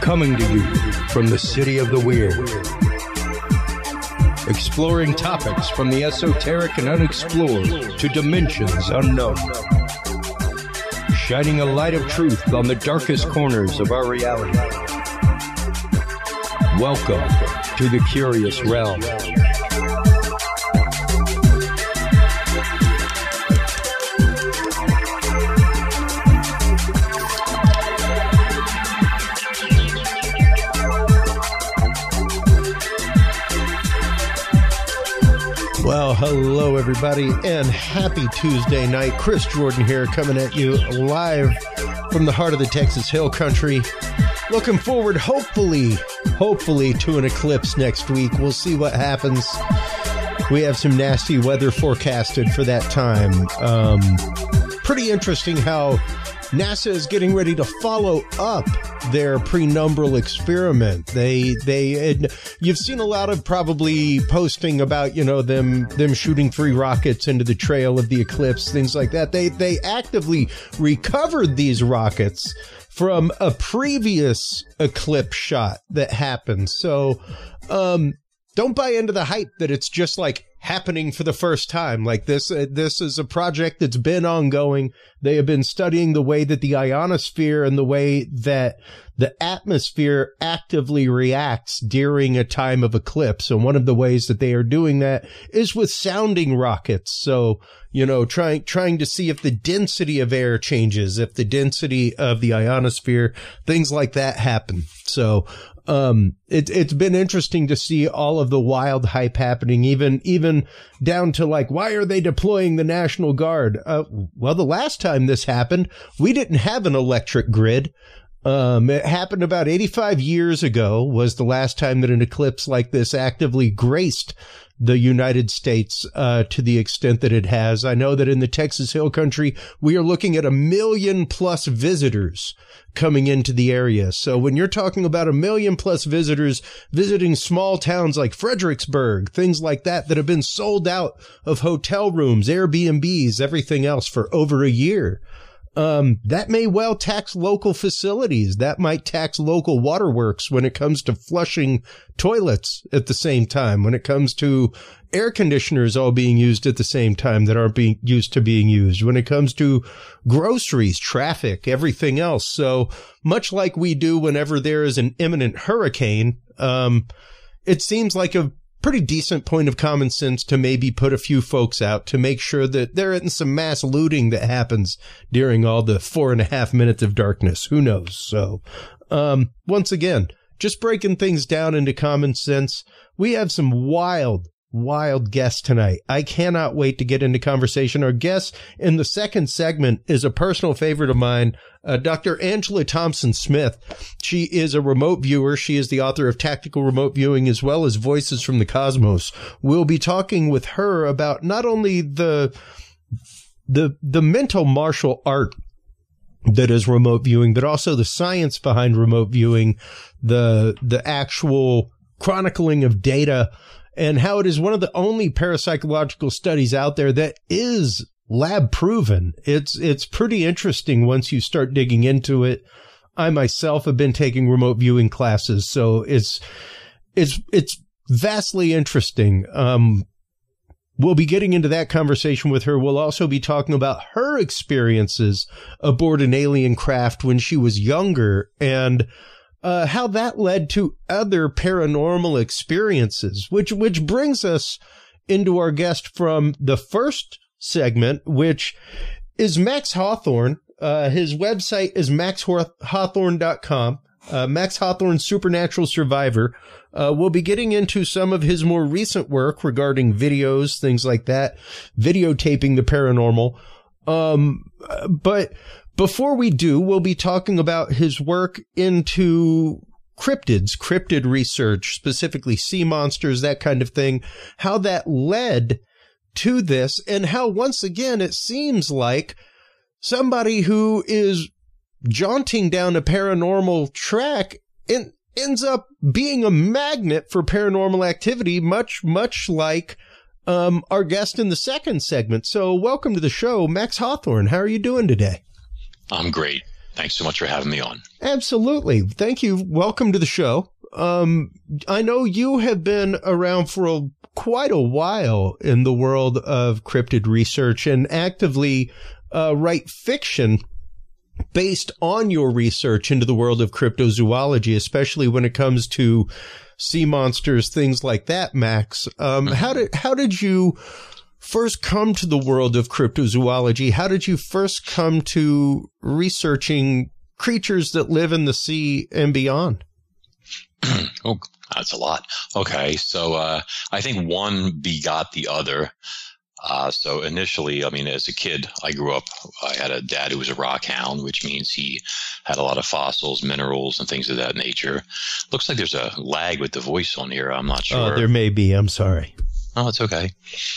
Coming to you from the city of the weird. Exploring topics from the esoteric and unexplored to dimensions unknown. Shining a light of truth on the darkest corners of our reality. Welcome to the Curious Realm. Well, hello, everybody, and happy Tuesday night. Chris Jordan here, coming at you live from the heart of the Texas Hill Country. Looking forward, hopefully, to an eclipse next week. We'll see what happens. We have some nasty weather forecasted for that time. Pretty interesting how NASA is getting ready to follow up their prenumbral experiment. You've seen a lot of probably posting about, them shooting 3 rockets into the trail of the eclipse, things like that. They actively recovered these rockets from a previous eclipse shot that happened. So, don't buy into the hype that it's just like happening for the first time. Like this is a project that's been ongoing. They have been studying the way that the ionosphere and the way that the atmosphere actively reacts during a time of eclipse. And one of the ways that they are doing that is with sounding rockets. So, trying to see if the density of air changes, if the density of the ionosphere, things like that happen. So, it's been interesting to see all of the wild hype happening, even down to like, why are they deploying the National Guard? Well, the last time this happened, we didn't have an electric grid. It happened about 85 years ago was the last time that an eclipse like this actively graced the United States, to the extent that it has. I know that in the Texas Hill Country, we are looking at 1 million plus visitors coming into the area. So when you're talking about 1 million plus visitors visiting small towns like Fredericksburg, things like that have been sold out of hotel rooms, Airbnbs, everything else for over a year. That may well tax local facilities. That might tax local waterworks when it comes to flushing toilets at the same time, when it comes to air conditioners all being used at the same time that aren't being used, when it comes to groceries, traffic, everything else. So much like we do whenever there is an imminent hurricane, it seems like a pretty decent point of common sense to maybe put a few folks out to make sure that there isn't some mass looting that happens during all the 4.5 minutes of darkness. Who knows? So, once again, just breaking things down into common sense. We have some wild guests tonight. I cannot wait to get into conversation. Our guest in the second segment is a personal favorite of mine, Dr. Angela Thompson-Smith. She is a remote viewer. She is the author of Tactical Remote Viewing as well as Voices from the Cosmos. We'll be talking with her about not only the mental martial art that is remote viewing, but also the science behind remote viewing, the actual chronicling of data, and how it is one of the only parapsychological studies out there that is lab proven. It's pretty interesting once you start digging into it. I myself have been taking remote viewing classes, so it's vastly interesting. We'll be getting into that conversation with her. We'll also be talking about her experiences aboard an alien craft when she was younger, and how that led to other paranormal experiences, which brings us into our guest from the first segment, which is Max Hawthorne. His website is maxhawthorne.com. Max Hawthorne, Supernatural Survivor. We'll be getting into some of his more recent work regarding videos, things like that, videotaping the paranormal. But before we do, we'll be talking about his work into cryptid research, specifically sea monsters, that kind of thing, how that led to this, and how, once again, it seems like somebody who is jaunting down a paranormal track and ends up being a magnet for paranormal activity, much like our guest in the second segment. So welcome to the show, Max Hawthorne. How are you doing today? I'm great. Thanks so much for having me on. Absolutely. Thank you. Welcome to the show. I know you have been around for quite a while in the world of cryptid research and actively write fiction based on your research into the world of cryptozoology, especially when it comes to sea monsters, things like that, Max. How did you first come to the world of cryptozoology? How did you first come to researching creatures that live in the sea and beyond? Oh, that's a lot. Okay, so I think one begot the other. So initially, I mean, as a kid, I had a dad who was a rock hound, which means he had a lot of fossils, minerals, and things of that nature. Looks like there's a lag with the voice on here. I'm not sure. Oh, there may be. I'm sorry. Oh, it's okay.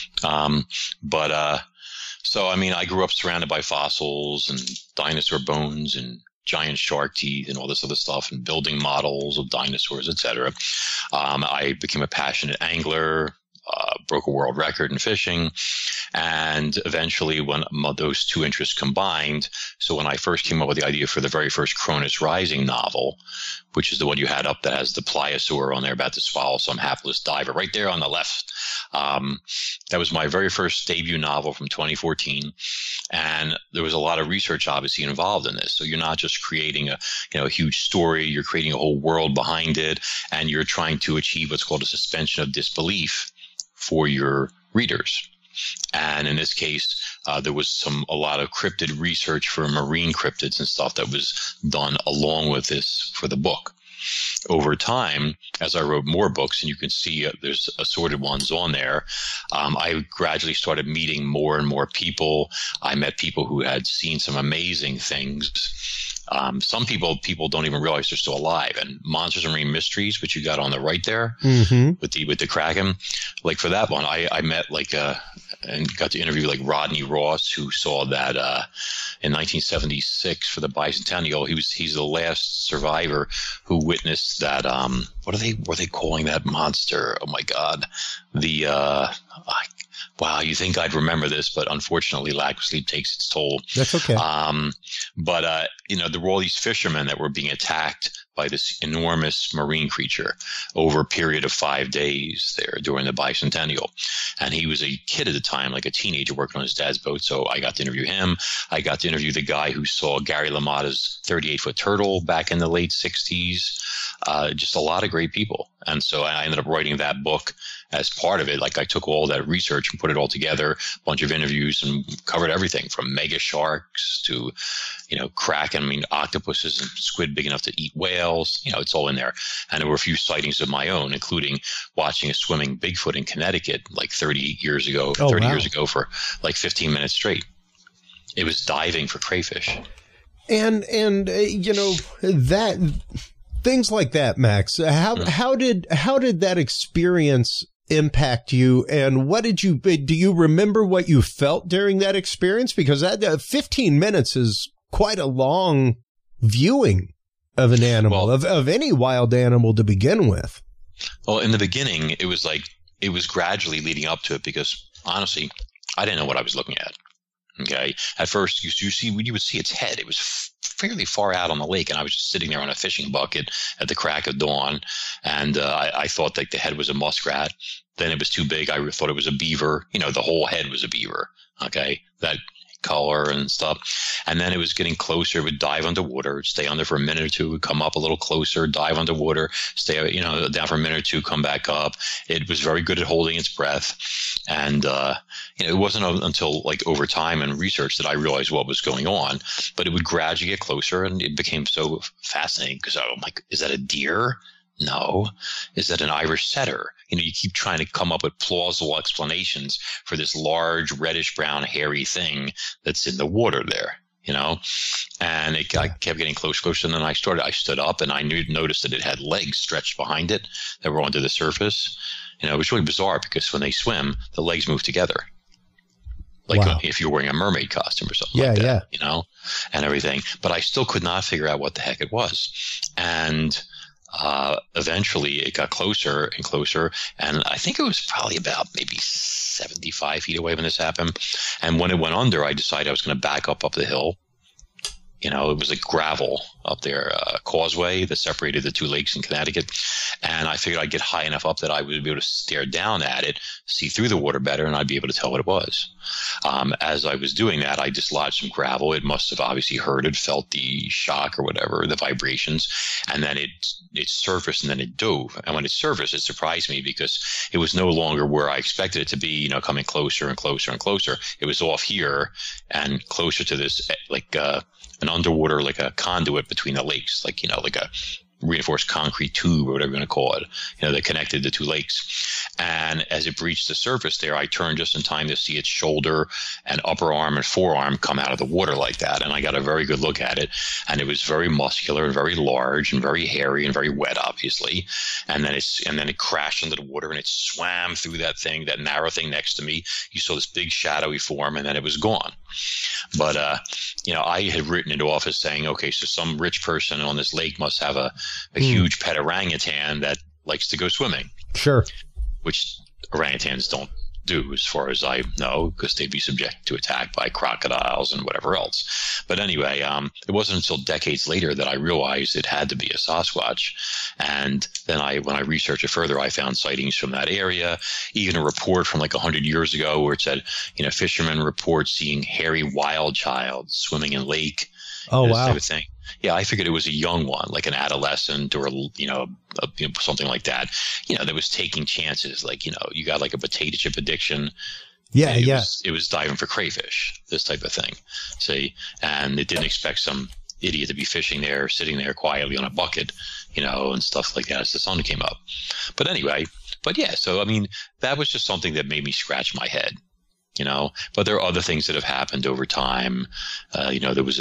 So, I mean, I grew up surrounded by fossils and dinosaur bones and giant shark teeth and all this other stuff and building models of dinosaurs, etc. I became a passionate angler, broke a world record in fishing. And eventually when those two interests combined, so when I first came up with the idea for the very first Cronus Rising novel, which is the one you had up that has the pliosaur on there about to swallow some hapless diver right there on the left. That was my very first debut novel from 2014. And there was a lot of research obviously involved in this. So you're not just creating a huge story, you're creating a whole world behind it, and you're trying to achieve what's called a suspension of disbelief for your readers. And in this case, there was a lot of cryptid research for marine cryptids and stuff that was done along with this for the book. Over time, as I wrote more books, and you can see there's assorted ones on there, I gradually started meeting more and more people. I met people who had seen some amazing things. Some people don't even realize they're still alive. And Monsters and Marine Mysteries, which you got on the right there, with the Kraken, like for that one, I met and got to interview like Rodney Ross, who saw that in 1976 for the bicentennial. He's the last survivor who witnessed that. What were they calling that monster? Oh my God, wow, you think I'd remember this, but unfortunately, lack of sleep takes its toll. That's okay. There were all these fishermen that were being attacked by this enormous marine creature over a period of 5 days there during the bicentennial. And he was a kid at the time, like a teenager working on his dad's boat. So I got to interview him. I got to interview the guy who saw Gary LaMotta's 38-foot turtle back in the late 60s. Just a lot of great people. And so I ended up writing that book as part of it. Like I took all that research and put it all together, a bunch of interviews, and covered everything from mega sharks to, kraken, octopuses and squid big enough to eat whales. It's all in there. And there were a few sightings of my own, including watching a swimming Bigfoot in Connecticut like 30 years ago for like 15 minutes straight. It was diving for crayfish. And that things like that, Max, how did that experience impact you, and do you remember what you felt during that experience? Because that 15 minutes is quite a long viewing of an animal, of any wild animal to begin with. Well, in the beginning, it was gradually leading up to it, because honestly, I didn't know what I was looking at. Okay. At first, you would see its head. It was fairly far out on the lake, and I was just sitting there on a fishing bucket at the crack of dawn, and I thought like the head was a muskrat. Then it was too big. I thought it was a beaver. The whole head was a beaver. Okay, that color and stuff. And then it was getting closer. It would dive underwater, stay under for a minute or two, would come up a little closer, dive underwater, stay down for a minute or two, come back up. It was very good at holding its breath. And it wasn't until like over time and research that I realized what was going on. But it would gradually get closer, and it became so fascinating because I'm like, is that a deer? No. Is that an Irish setter? You keep trying to come up with plausible explanations for this large reddish brown hairy thing that's in the water there, and I kept getting closer, and then I stood up, and I noticed that it had legs stretched behind it that were onto the surface. It was really bizarre because when they swim, the legs move together. Like if you're wearing a mermaid costume or something like that, and everything. But I still could not figure out what the heck it was. And eventually it got closer and closer, and I think it was probably about maybe 75 feet away when this happened. And when it went under, I decided I was going to back up the hill You know, it was like gravel up there, causeway that separated the two lakes in Connecticut. And I figured I'd get high enough up that I would be able to stare down at it, see through the water better, and I'd be able to tell what it was. As I was doing that, I dislodged some gravel. It must have obviously heard it, felt the shock or whatever, the vibrations, and then it surfaced and then it dove. And when it surfaced, it surprised me because it was no longer where I expected it to be, you know, coming closer and closer and closer. It was off here and closer to this, like, an underwater, like a conduit between the lakes, like, you know, like a reinforced concrete tube or whatever you want to call it, you know, that connected the two lakes. And as it breached the surface there, I turned just in time to see its shoulder and upper arm and forearm come out of the water like that. And I got a very good look at it. And it was very muscular and very large and very hairy and very wet, obviously. And then it crashed into the water and it swam through that thing, that narrow thing next to me. You saw this big shadowy form and then it was gone. But, you know, I had written it off as saying, okay, so some rich person on this lake must have a huge pet orangutan that likes to go swimming. Sure. Which orangutans don't do, as far as I know, because they'd be subject to attack by crocodiles and whatever else. But anyway, it wasn't until decades later that I realized it had to be a Sasquatch. And then when I researched it further, I found sightings from that area, even a report from like 100 years ago where it said, you know, fishermen report seeing hairy wild child swimming in lake. Oh, wow. Type of thing. Yeah, I figured it was a young one, like an adolescent or, you know, something like that, you know, that was taking chances. Like, you know, you got like a potato chip addiction. Yeah, it was diving for crayfish, this type of thing. See, and it didn't expect some idiot to be fishing there, sitting there quietly on a bucket, you know, and stuff like that as the sun came up. But anyway, yeah, so I mean, that was just something that made me scratch my head. You know, but there are other things that have happened over time. You know, there was a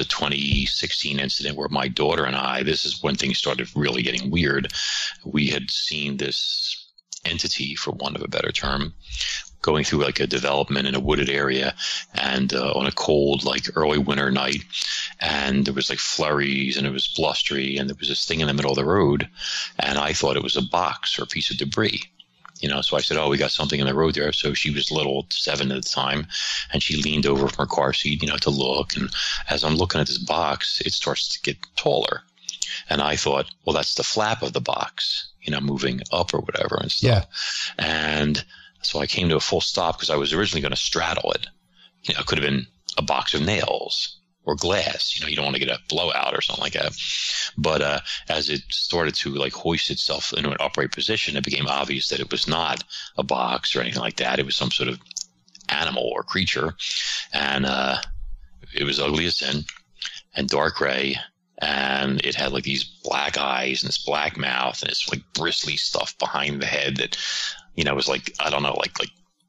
2016 incident where my daughter and I, this is when things started really getting weird. We had seen this entity, for want of a better term, going through like a development in a wooded area and on a cold, like early winter night. And there was like flurries and it was blustery and there was this thing in the middle of the road. And I thought it was a box or a piece of debris. You know, so I said, oh, we got something in the road there. So she was little, 7 at the time, and she leaned over from her car seat, you know, to look. And as I'm looking at this box, it starts to get taller. And I thought, well, that's the flap of the box, you know, moving up or whatever and stuff. Yeah. And so I came to a full stop because I was originally going to straddle it. You know, it could have been a box of nails or glass. You know, you don't want to get a blowout or something like that. But as it started to like hoist itself into an upright position, it became obvious that it was not a box or anything like that. It was some sort of animal or creature. And it was ugly as sin and dark gray. And it had like these black eyes and this black mouth and this like bristly stuff behind the head that, you know, was like, I don't know, like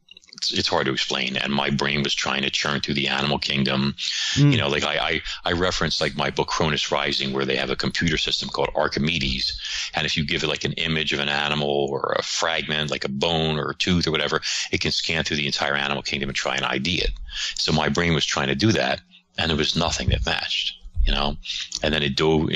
it's hard to explain. And my brain was trying to churn through the animal kingdom. You know, like I referenced like my book Cronus Rising, where they have a computer system called Archimedes. And if you give it like an image of an animal or a fragment, like a bone or a tooth or whatever, it can scan through the entire animal kingdom and try and ID it. So my brain was trying to do that. And there was nothing that matched. You know, and then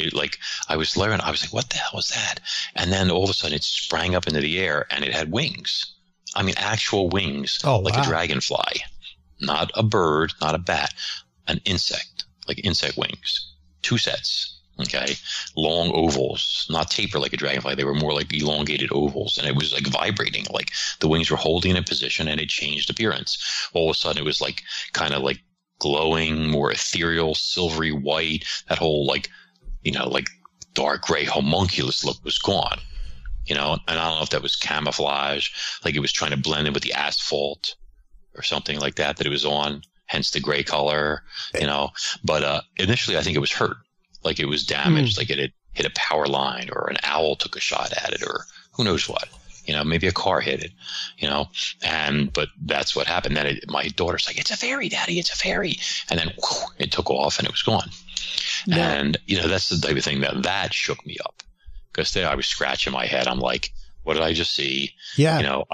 I was learning, I was like, what the hell was that? And then all of a sudden it sprang up into the air and it had wings. I mean, actual wings, like a dragonfly, not a bird, not a bat, an insect, like insect wings, 2 sets. Okay. Long ovals, not taper like a dragonfly. They were more like elongated ovals, and it was like vibrating, like the wings were holding in position and it changed appearance. All of a sudden it was like kind of like glowing, more ethereal, silvery white. That whole like, you know, like dark gray homunculus look was gone. You know, and I don't know if that was camouflage, like it was trying to blend in with the asphalt or something like that it was on, hence the gray color, you know. But initially I think it was hurt, like it was damaged, like it had hit a power line or an owl took a shot at it or who knows what. You know, maybe a car hit it, you know, but that's what happened. Then my daughter's like, it's a fairy, Daddy, it's a fairy. And then it took off and it was gone. Yeah. And, you know, that's the type of thing that shook me up. Because there I was scratching my head. I'm like, what did I just see? Yeah. You know,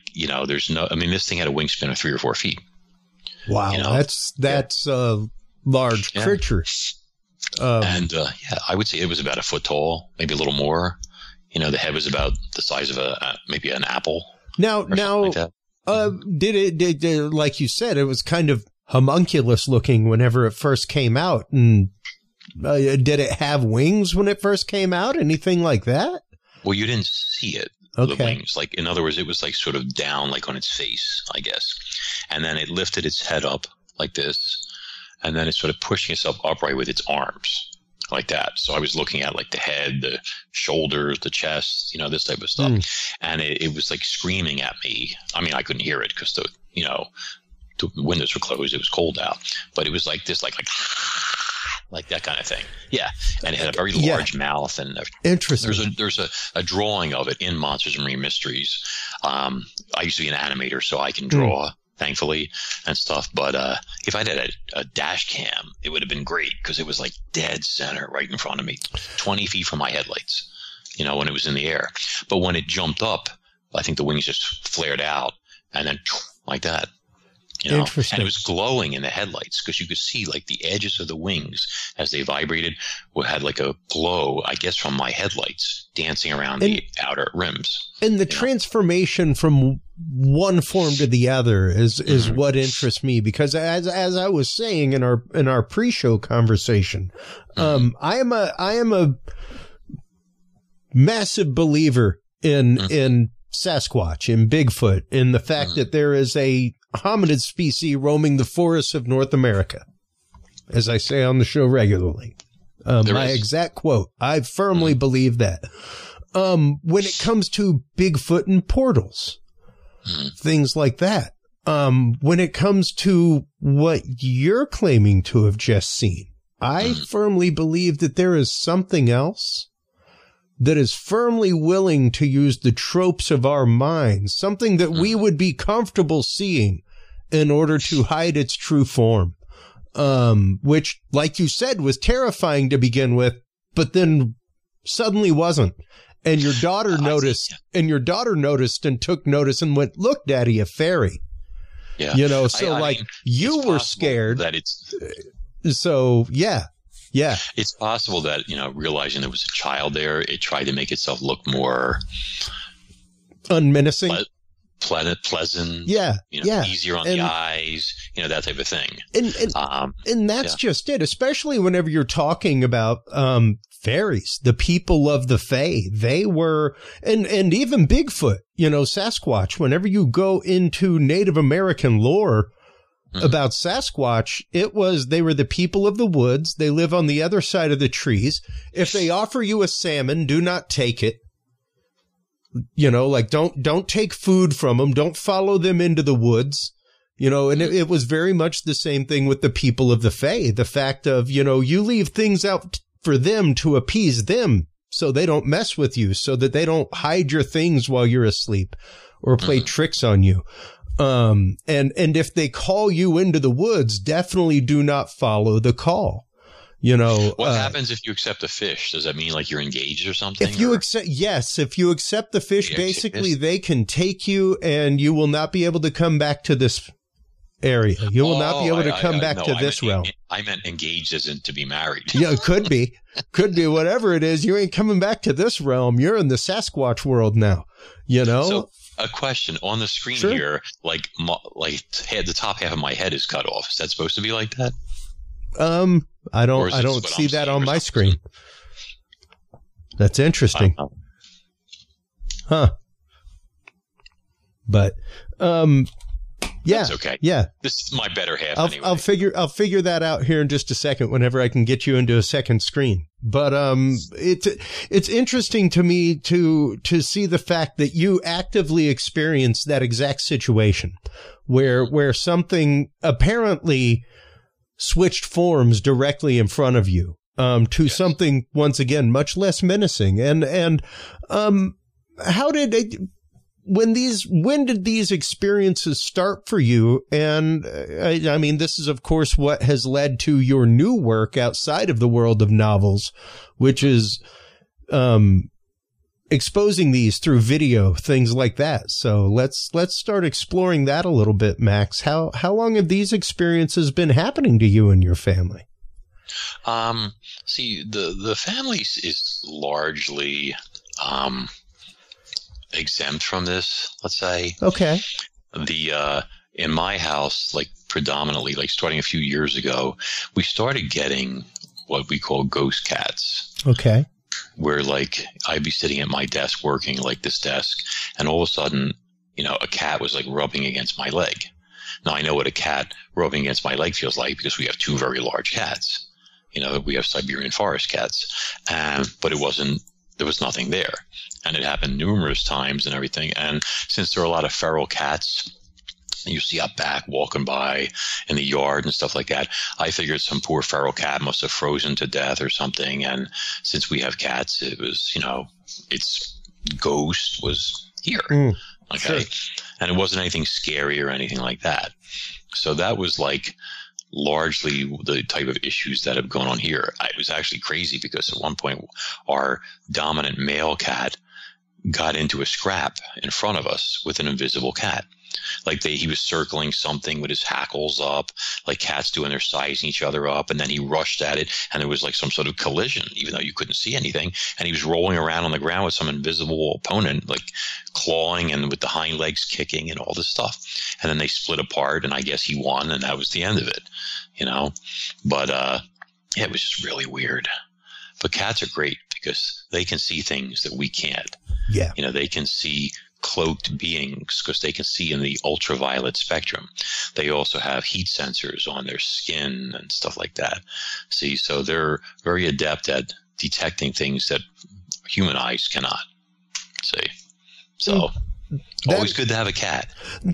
this thing had a wingspan of 3 or 4 feet. Wow. You know? That's a large creature. I would say it was about 1 foot tall, maybe a little more. You know, the head was about the size of maybe an apple. Now, like did like you said, it was kind of homunculus looking whenever it first came out. And Did it have wings when it first came out? Anything like that? Well, you didn't see it. Okay. The wings. Like, in other words, it was like sort of down, like on its face, I guess. And then it lifted its head up like this. And then it started pushing itself upright with its arms like that. So I was looking at like the head, the shoulders, the chest, this type of stuff. And it was like screaming at me. I mean, I couldn't hear it because the windows were closed. It was cold out. But it was like this, like that kind of thing. Yeah. And it had a very large mouth. And interesting. There's a drawing of it in Monsters and Marine Mysteries. I used to be an animator, so I can draw, thankfully, and stuff. But if I'd had a dash cam, it would have been great because it was like dead center right in front of me, 20 feet from my headlights, when it was in the air. But when it jumped up, I think the wings just flared out and then like that. Interesting. And it was glowing in the headlights because you could see like the edges of the wings as they vibrated had like a glow, I guess, from my headlights dancing around the outer rims. And the transformation from one form to the other is what interests me, because as I was saying in our pre-show conversation, I am a massive believer in Sasquatch, in Bigfoot, in the fact that there is a hominid species roaming the forests of North America, as I say on the show regularly. My exact quote. I firmly believe that. When it comes to Bigfoot and portals, things like that. When it comes to what you're claiming to have just seen, I firmly believe that there is something else that is firmly willing to use the tropes of our minds, something that we would be comfortable seeing in order to hide its true form, which, like you said, was terrifying to begin with, but then suddenly wasn't. And your daughter noticed, and took notice and went, "Look, Daddy, a fairy." Yeah. You were scared. That it's so, yeah. Yeah. It's possible that, realizing there was a child there, it tried to make itself look more unmenacing, pleasant. Yeah. Easier on the eyes, that type of thing. And that's just it, especially whenever you're talking about, fairies, the people of the Fae. They were, and even Bigfoot, Sasquatch, whenever you go into Native American lore, about Sasquatch, they were the people of the woods. They live on the other side of the trees. If they offer you a salmon, do not take it. Don't take food from them. Don't follow them into the woods. And it was very much the same thing with the people of the Fae. The fact of, you leave things out for them to appease them so they don't mess with you, so that they don't hide your things while you're asleep or play tricks on you. And if they call you into the woods, definitely do not follow the call. What happens if you accept a fish? Does that mean like you're engaged or something? If you accept the fish, basically they can take you and you will not be able to come back to this area. You will not be able to come back to this realm. I meant engaged as in to be married. Yeah, it could be whatever it is. You ain't coming back to this realm. You're in the Sasquatch world now, So, a question on the screen here, like the top half of my head is cut off. Is that supposed to be like that? I don't see that on my screen. That's interesting. Huh. But, yeah. That's okay. Yeah. This is my better half anyway. I'll figure that out here in just a second whenever I can get you into a second screen. But it's interesting to me to see the fact that you actively experienced that exact situation where something apparently switched forms directly in front of you to something once again much less menacing. And how did it, when did these experiences start for you? And I mean, this is, of course, what has led to your new work outside of the world of novels, which is exposing these through video, things like that. So let's start exploring that a little bit, Max. How long have these experiences been happening to you and your family? See, the family is largely exempt from this, let's say. Okay. In my house, like predominantly, like starting a few years ago, we started getting what we call ghost cats. Okay. Where like I'd be sitting at my desk working like this desk, and all of a sudden, you know, a cat was like rubbing against my leg. Now I know what a cat rubbing against my leg feels like because we have two very large cats. You know, we have Siberian forest cats, but there was nothing there. And it happened numerous times and everything. And since there are a lot of feral cats you see out back walking by in the yard and stuff like that, I figured some poor feral cat must have frozen to death or something. And since we have cats, it was, you know, its ghost was here. Okay. Sure. And it wasn't anything scary or anything like that. So that was like largely the type of issues that have gone on here. It was actually crazy because at one point our dominant male cat got into a scrap in front of us with an invisible cat. Like he was circling something with his hackles up, like cats do when they're sizing each other up, and then he rushed at it, and there was like some sort of collision, even though you couldn't see anything, and he was rolling around on the ground with some invisible opponent, like clawing and with the hind legs kicking and all this stuff. And then they split apart, and I guess he won, and that was the end of it, you know? But yeah, it was just really weird. But cats are great because they can see things that we can't. Yeah. You know, they can see cloaked beings because they can see in the ultraviolet spectrum. They also have heat sensors on their skin and stuff like that. See, so they're very adept at detecting things that human eyes cannot. See, so always good to have a cat.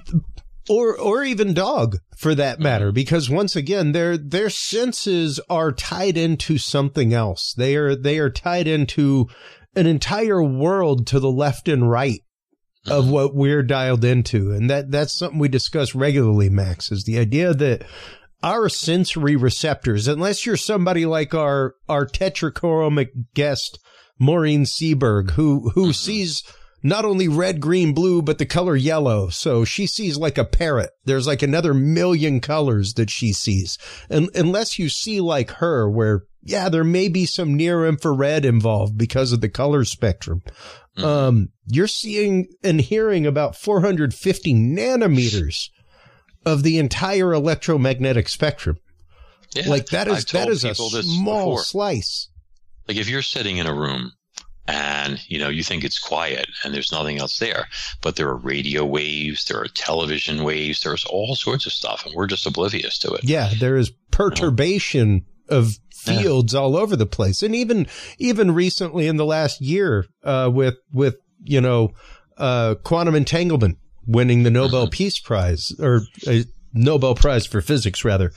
Or even dog, for that matter, because once again, their senses are tied into something else. They are tied into an entire world to the left and right of what we're dialed into. And that's something we discuss regularly, Max, is the idea that our sensory receptors, unless you're somebody like our tetrachromic guest, Maureen Seberg, who sees not only red, green, blue, but the color yellow. So she sees like a parrot. There's like another million colors that she sees. And unless you see like her, where, yeah, there may be some near infrared involved because of the color spectrum. You're seeing and hearing about 450 nanometers of the entire electromagnetic spectrum. Yeah, like that is a small slice. Like if you're sitting in a room and, you know, you think it's quiet and there's nothing else there, but there are radio waves, there are television waves, there's all sorts of stuff, and we're just oblivious to it. Yeah, there is perturbation of fields all over the place. And even recently in the last year, with you know, quantum entanglement winning the Nobel Peace Prize, or a Nobel Prize for Physics, rather.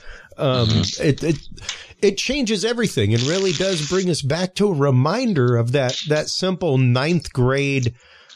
It changes everything and really does bring us back to a reminder of that simple 9th grade,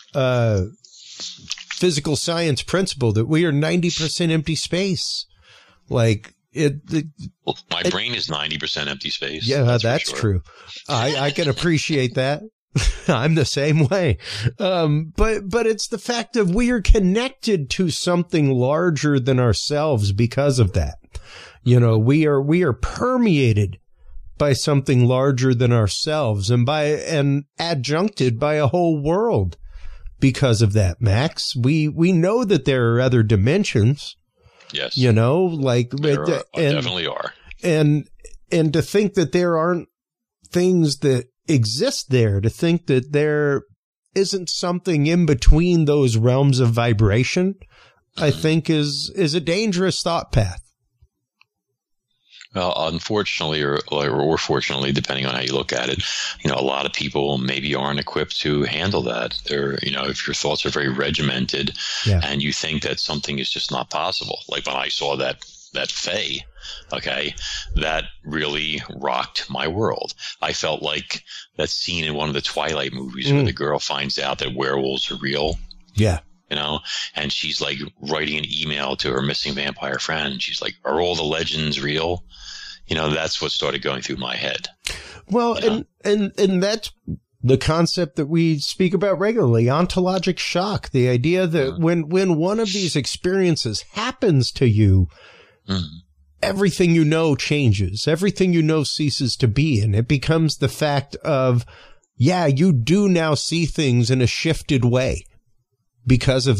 physical science principle that we are 90% empty space. Like well, my brain is 90% empty space. Yeah, that's true. I can appreciate that. I'm the same way. But it's the fact that we are connected to something larger than ourselves because of that. You know, we are permeated by something larger than ourselves and adjuncted by a whole world because of that, Max. We know that there are other dimensions. Yes. You know, like there definitely are. And to think that there aren't things that exist there, to think that there isn't something in between those realms of vibration, I think is a dangerous thought path. Well, unfortunately, or fortunately, depending on how you look at it, you know, a lot of people maybe aren't equipped to handle that. They're, you know, if your thoughts are very regimented and you think that something is just not possible. Like when I saw that Fae, okay, that really rocked my world. I felt like that scene in one of the Twilight movies where the girl finds out that werewolves are real. Yeah. You know, and she's like writing an email to her missing vampire friend. She's like, are all the legends real? You know, that's what started going through my head. Well, and that's the concept that we speak about regularly, ontologic shock, the idea that when one of these experiences happens to you, everything you know changes. Everything you know ceases to be. And it becomes the fact of, yeah, you do now see things in a shifted way because of that.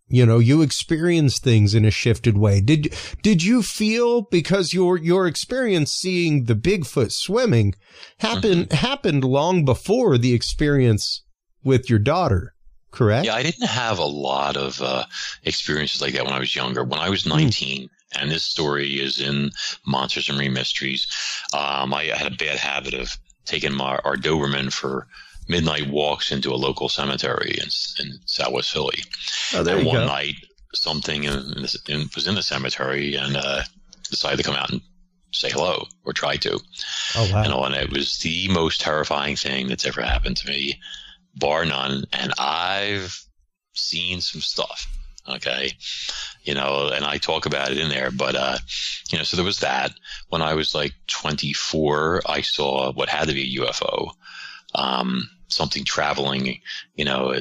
You experience things in a shifted way. Did you feel, because your experience seeing the Bigfoot swimming happened long before the experience with your daughter, correct? Yeah, I didn't have a lot of experiences like that when I was younger. When I was 19, and this story is in Monsters and Marine Mysteries, I had a bad habit of taking our Doberman for midnight walks into a local cemetery in Southwest Philly. Oh, there and you one go. night, something was in the cemetery and decided to come out and say hello, or try to. Oh, wow. And it was the most terrifying thing that's ever happened to me, bar none. And I've seen some stuff. Okay. And I talk about it in there, but, so there was that. When I was like 24, I saw what had to be a UFO. Something traveling, at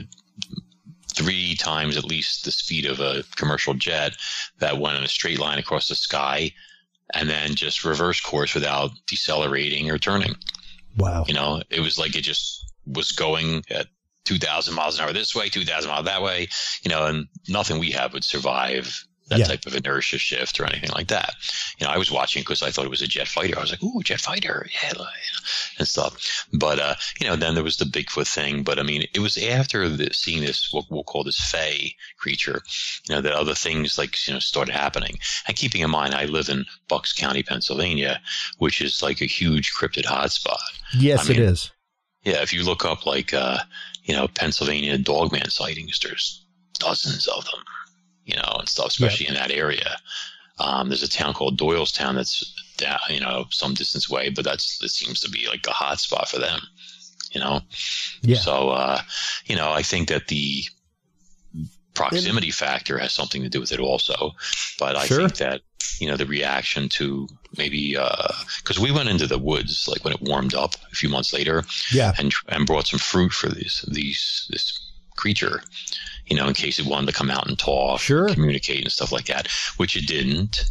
3 times at least the speed of a commercial jet that went in a straight line across the sky and then just reverse course without decelerating or turning. Wow. It was like it just was going at 2,000 miles an hour this way, 2,000 miles that way, and nothing we have would survive that type of inertia shift or anything like that. I was watching because I thought it was a jet fighter. I was like, ooh, jet fighter, yeah, and stuff. But, then there was the Bigfoot thing. But, it was after seeing this, what we'll call this Fae creature, that other things started happening. And keeping in mind, I live in Bucks County, Pennsylvania, which is like a huge cryptid hotspot. Yes, it is. Yeah, if you look up Pennsylvania dogman sightings, there's dozens of them. And stuff, especially in that area. There's a town called Doylestown that's down, some distance away, but it seems to be like a hot spot for them, Yeah. So, I think that the proximity factor has something to do with it also. But I think that, the reaction to maybe, because we went into the woods, like when it warmed up a few months later, and brought some fruit for this creature. In case it wanted to come out and talk, communicate and stuff like that, which it didn't.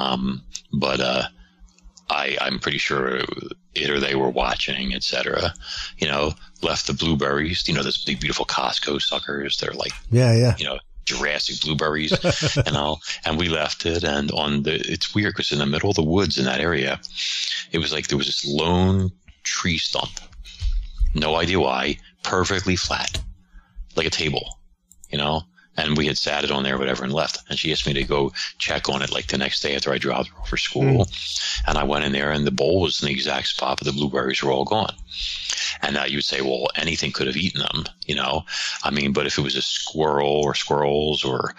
But I'm pretty sure it or they were watching, etc. Left the blueberries, those big, beautiful Costco suckers. They're like, Jurassic blueberries, and we left it. And it's weird because in the middle of the woods in that area, it was like there was this lone tree stump. No idea why, perfectly flat, like a table. And we had sat it on there, whatever, and left. And she asked me to go check on it like the next day after I dropped her off for school. And I went in there and the bowl was in the exact spot, but the blueberries were all gone. And now you would say, well, anything could have eaten them, but if it was a squirrel or squirrels or,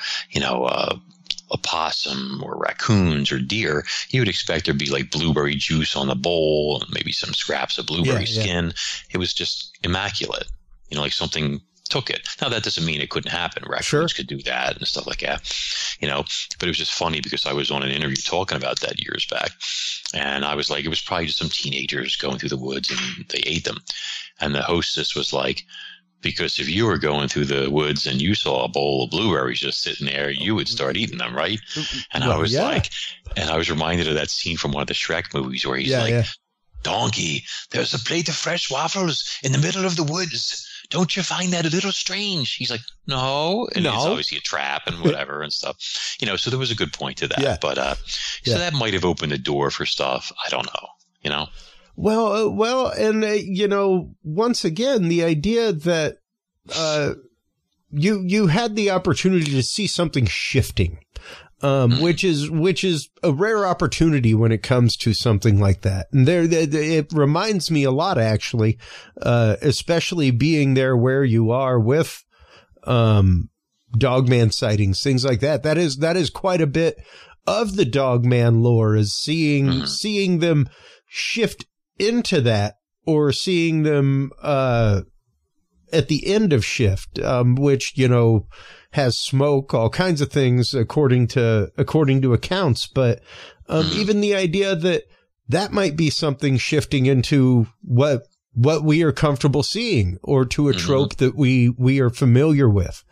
a possum or raccoons or deer, you would expect there'd be like blueberry juice on the bowl and maybe some scraps of blueberry skin. It was just immaculate, like something took it. Now that doesn't mean it couldn't happen. Raccoons could do that and stuff like that, but it was just funny because I was on an interview talking about that years back, and I was like, it was probably just some teenagers going through the woods and they ate them. And the hostess was like, because if you were going through the woods and you saw a bowl of blueberries just sitting there, you would start eating them, right? And I was and I was reminded of that scene from one of the Shrek movies where he's Donkey, there's a plate of fresh waffles in the middle of the woods. Don't you find that a little strange? He's like, no. And it's obviously a trap and whatever and stuff. So there was a good point to that. Yeah. But so that might have opened the door for stuff. I don't know, Well, and, once again, the idea that you had the opportunity to see something shifting, which is a rare opportunity when it comes to something like that. And it reminds me a lot, actually, especially being there where you are with, Dogman sightings, things like that. That is quite a bit of the Dogman lore, is seeing them shift into that, or seeing them, at the end of shift, which, has smoke, all kinds of things according to accounts. But even the idea that might be something shifting into what we are comfortable seeing, or to a trope that we are familiar with,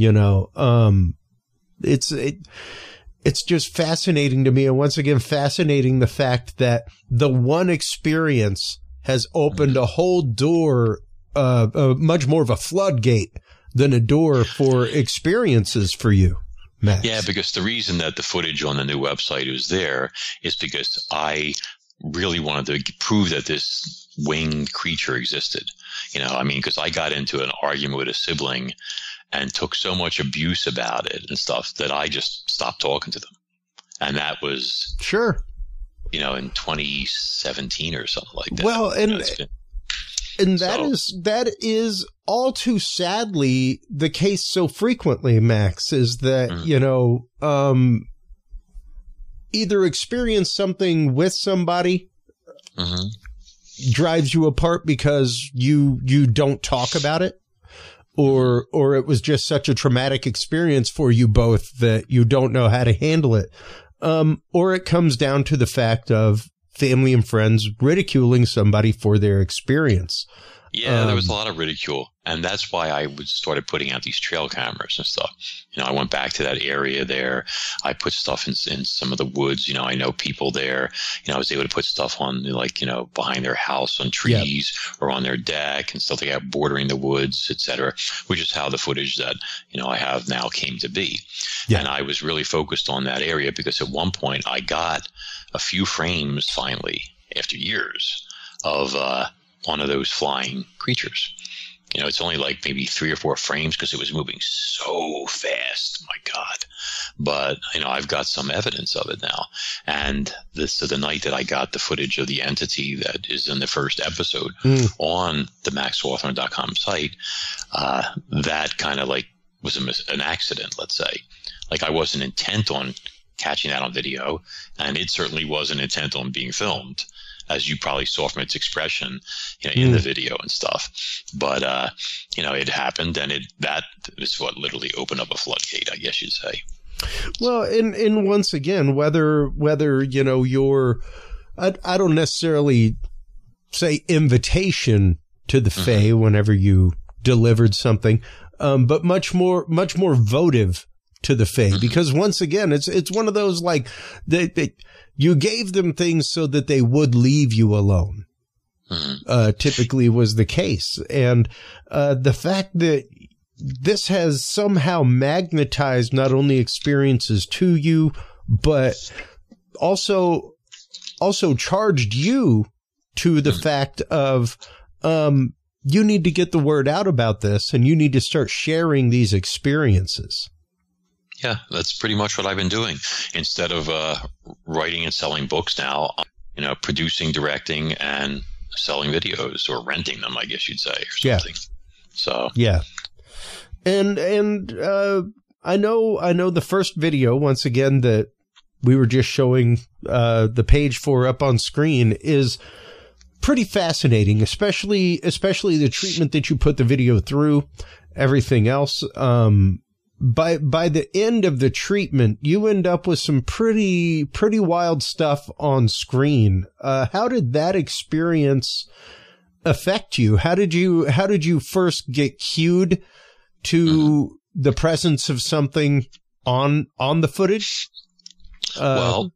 it's just fascinating to me. And once again, fascinating the fact that the one experience has opened a whole door, much more of a floodgate a door for experiences for you, Max. Yeah, because the reason that the footage on the new website is there is because I really wanted to prove that this winged creature existed. You know, I mean, because I got into an argument with a sibling and took so much abuse about it and stuff that I just stopped talking to them. And that was, sure, you know, in 2017 or something like that. Well, and that is all too sadly the case so frequently, Max, is that, you know, either experience something with somebody drives you apart because you don't talk about it, or it was just such a traumatic experience for you both that you don't know how to handle it. Or it comes down to the fact of family and friends ridiculing somebody for their experience. Yeah, there was a lot of ridicule, and that's why I started putting out these trail cameras and stuff. You know, I went back to that area there. I put stuff in some of the woods. You know, I know people there. You know, I was able to put stuff on, like, you know, behind their house on trees or on their deck and stuff like that, bordering the woods, etc., which is how the footage that, you know, I have now came to be. Yeah. And I was really focused on that area because at one point I got a few frames finally after years of one of those flying creatures. You know, it's only like maybe 3 or 4 frames because it was moving so fast. My God. But, you know, I've got some evidence of it now. And the night that I got the footage of the entity that is in the first episode on the MaxHawthorne.com site, that kind of like was an accident, let's say. Like, I wasn't intent on catching that on video, and it certainly wasn't intent on being filmed, as you probably saw from its expression, you know, in the video and stuff. But, you know, it happened, and that is what literally opened up a floodgate, I guess you'd say. Well, and once again, whether, you know, I don't necessarily say invitation to the Fae whenever you delivered something, but much more votive to the Fae, because once again, it's one of those, like, you gave them things so that they would leave you alone. Typically was the case. And the fact that this has somehow magnetized not only experiences to you, but also charged you to the fact of, you need to get the word out about this, and you need to start sharing these experiences. Yeah, that's pretty much what I've been doing. Instead of writing and selling books now, you know, producing, directing, and selling videos, or renting them, I guess you'd say, or something. Yeah. So yeah, and I know the first video, once again, that we were just showing the page for up on screen, is pretty fascinating, especially the treatment that you put the video through, everything else. By the end of the treatment, you end up with some pretty wild stuff on screen. How did that experience affect you? How did you first get cued to the presence of something on the footage? When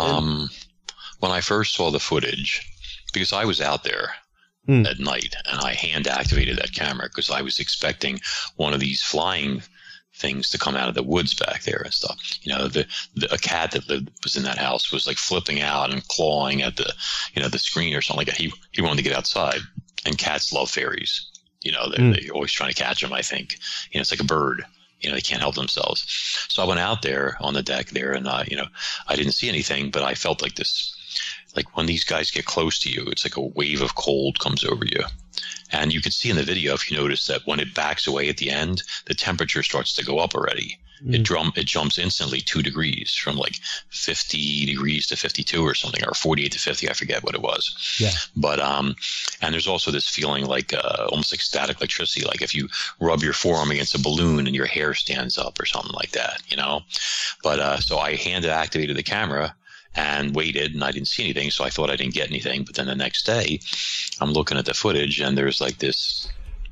I first saw the footage, because I was out there at night and I hand activated that camera because I was expecting one of these flying things to come out of the woods back there and stuff. You know, a cat that was in that house was like flipping out and clawing at the, you know, the screen or something like that. He wanted to get outside, and cats love fairies. You know, they're always trying to catch them, I think. You know, it's like a bird. You know, they can't help themselves. So I went out there on the deck there, and, you know, I didn't see anything, but I felt like this, like when these guys get close to you, it's like a wave of cold comes over you. And you can see in the video, if you notice, that when it backs away at the end, the temperature starts to go up already. It jumps instantly 2 degrees, from like 50 degrees to 52 or something, or 48 to 50. I forget what it was. Yeah. But, and there's also this feeling like, almost like static electricity. Like if you rub your forearm against a balloon and your hair stands up or something like that, you know? But, so I hand activated the camera and waited, and I didn't see anything. So I thought I didn't get anything. But then the next day I'm looking at the footage, and there's like this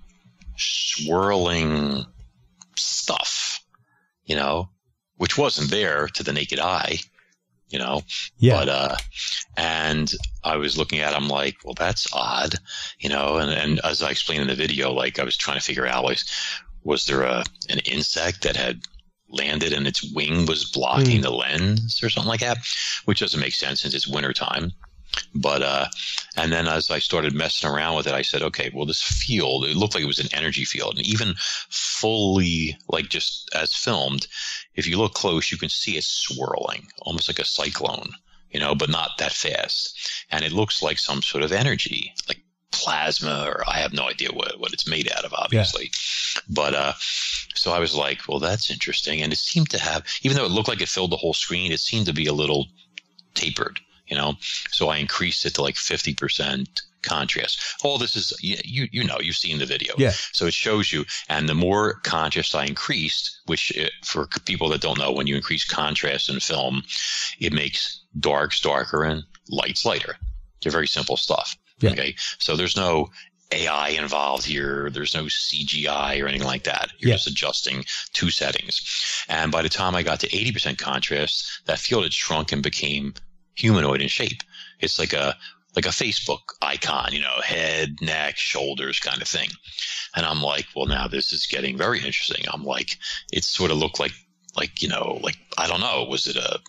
swirling stuff, you know, which wasn't there to the naked eye, you know. Yeah. But and I was looking at them like, well, that's odd, you know. And as I explained in the video, like I was trying to figure out, like, was there an insect that had landed and its wing was blocking the lens or something like that, which doesn't make sense since it's wintertime. But, and then as I started messing around with it, I said, okay, well, this field, it looked like it was an energy field. And even fully, like just as filmed, if you look close, you can see it swirling, almost like a cyclone, but not that fast. And it looks like some sort of energy, like plasma, or I have no idea what it's made out of, obviously. Yeah. But, so I was like, well, that's interesting. And it seemed to have, even though it looked like it filled the whole screen, it seemed to be a little tapered. So I increased it to like 50% contrast. All this is, you've seen the video. Yeah. So it shows you, and the more contrast I increased, which for people that don't know, when you increase contrast in film, it makes darks darker and lights lighter. They're very simple stuff. Yeah. Okay. So there's no AI involved here. There's no CGI or anything like that. You're just adjusting two settings. And by the time I got to 80% contrast, that field had shrunk and became humanoid in shape. It's like a Facebook icon, head, neck, shoulders kind of thing. And I'm like, well, now this is getting very interesting. I'm like, it sort of looked like I don't know, was it a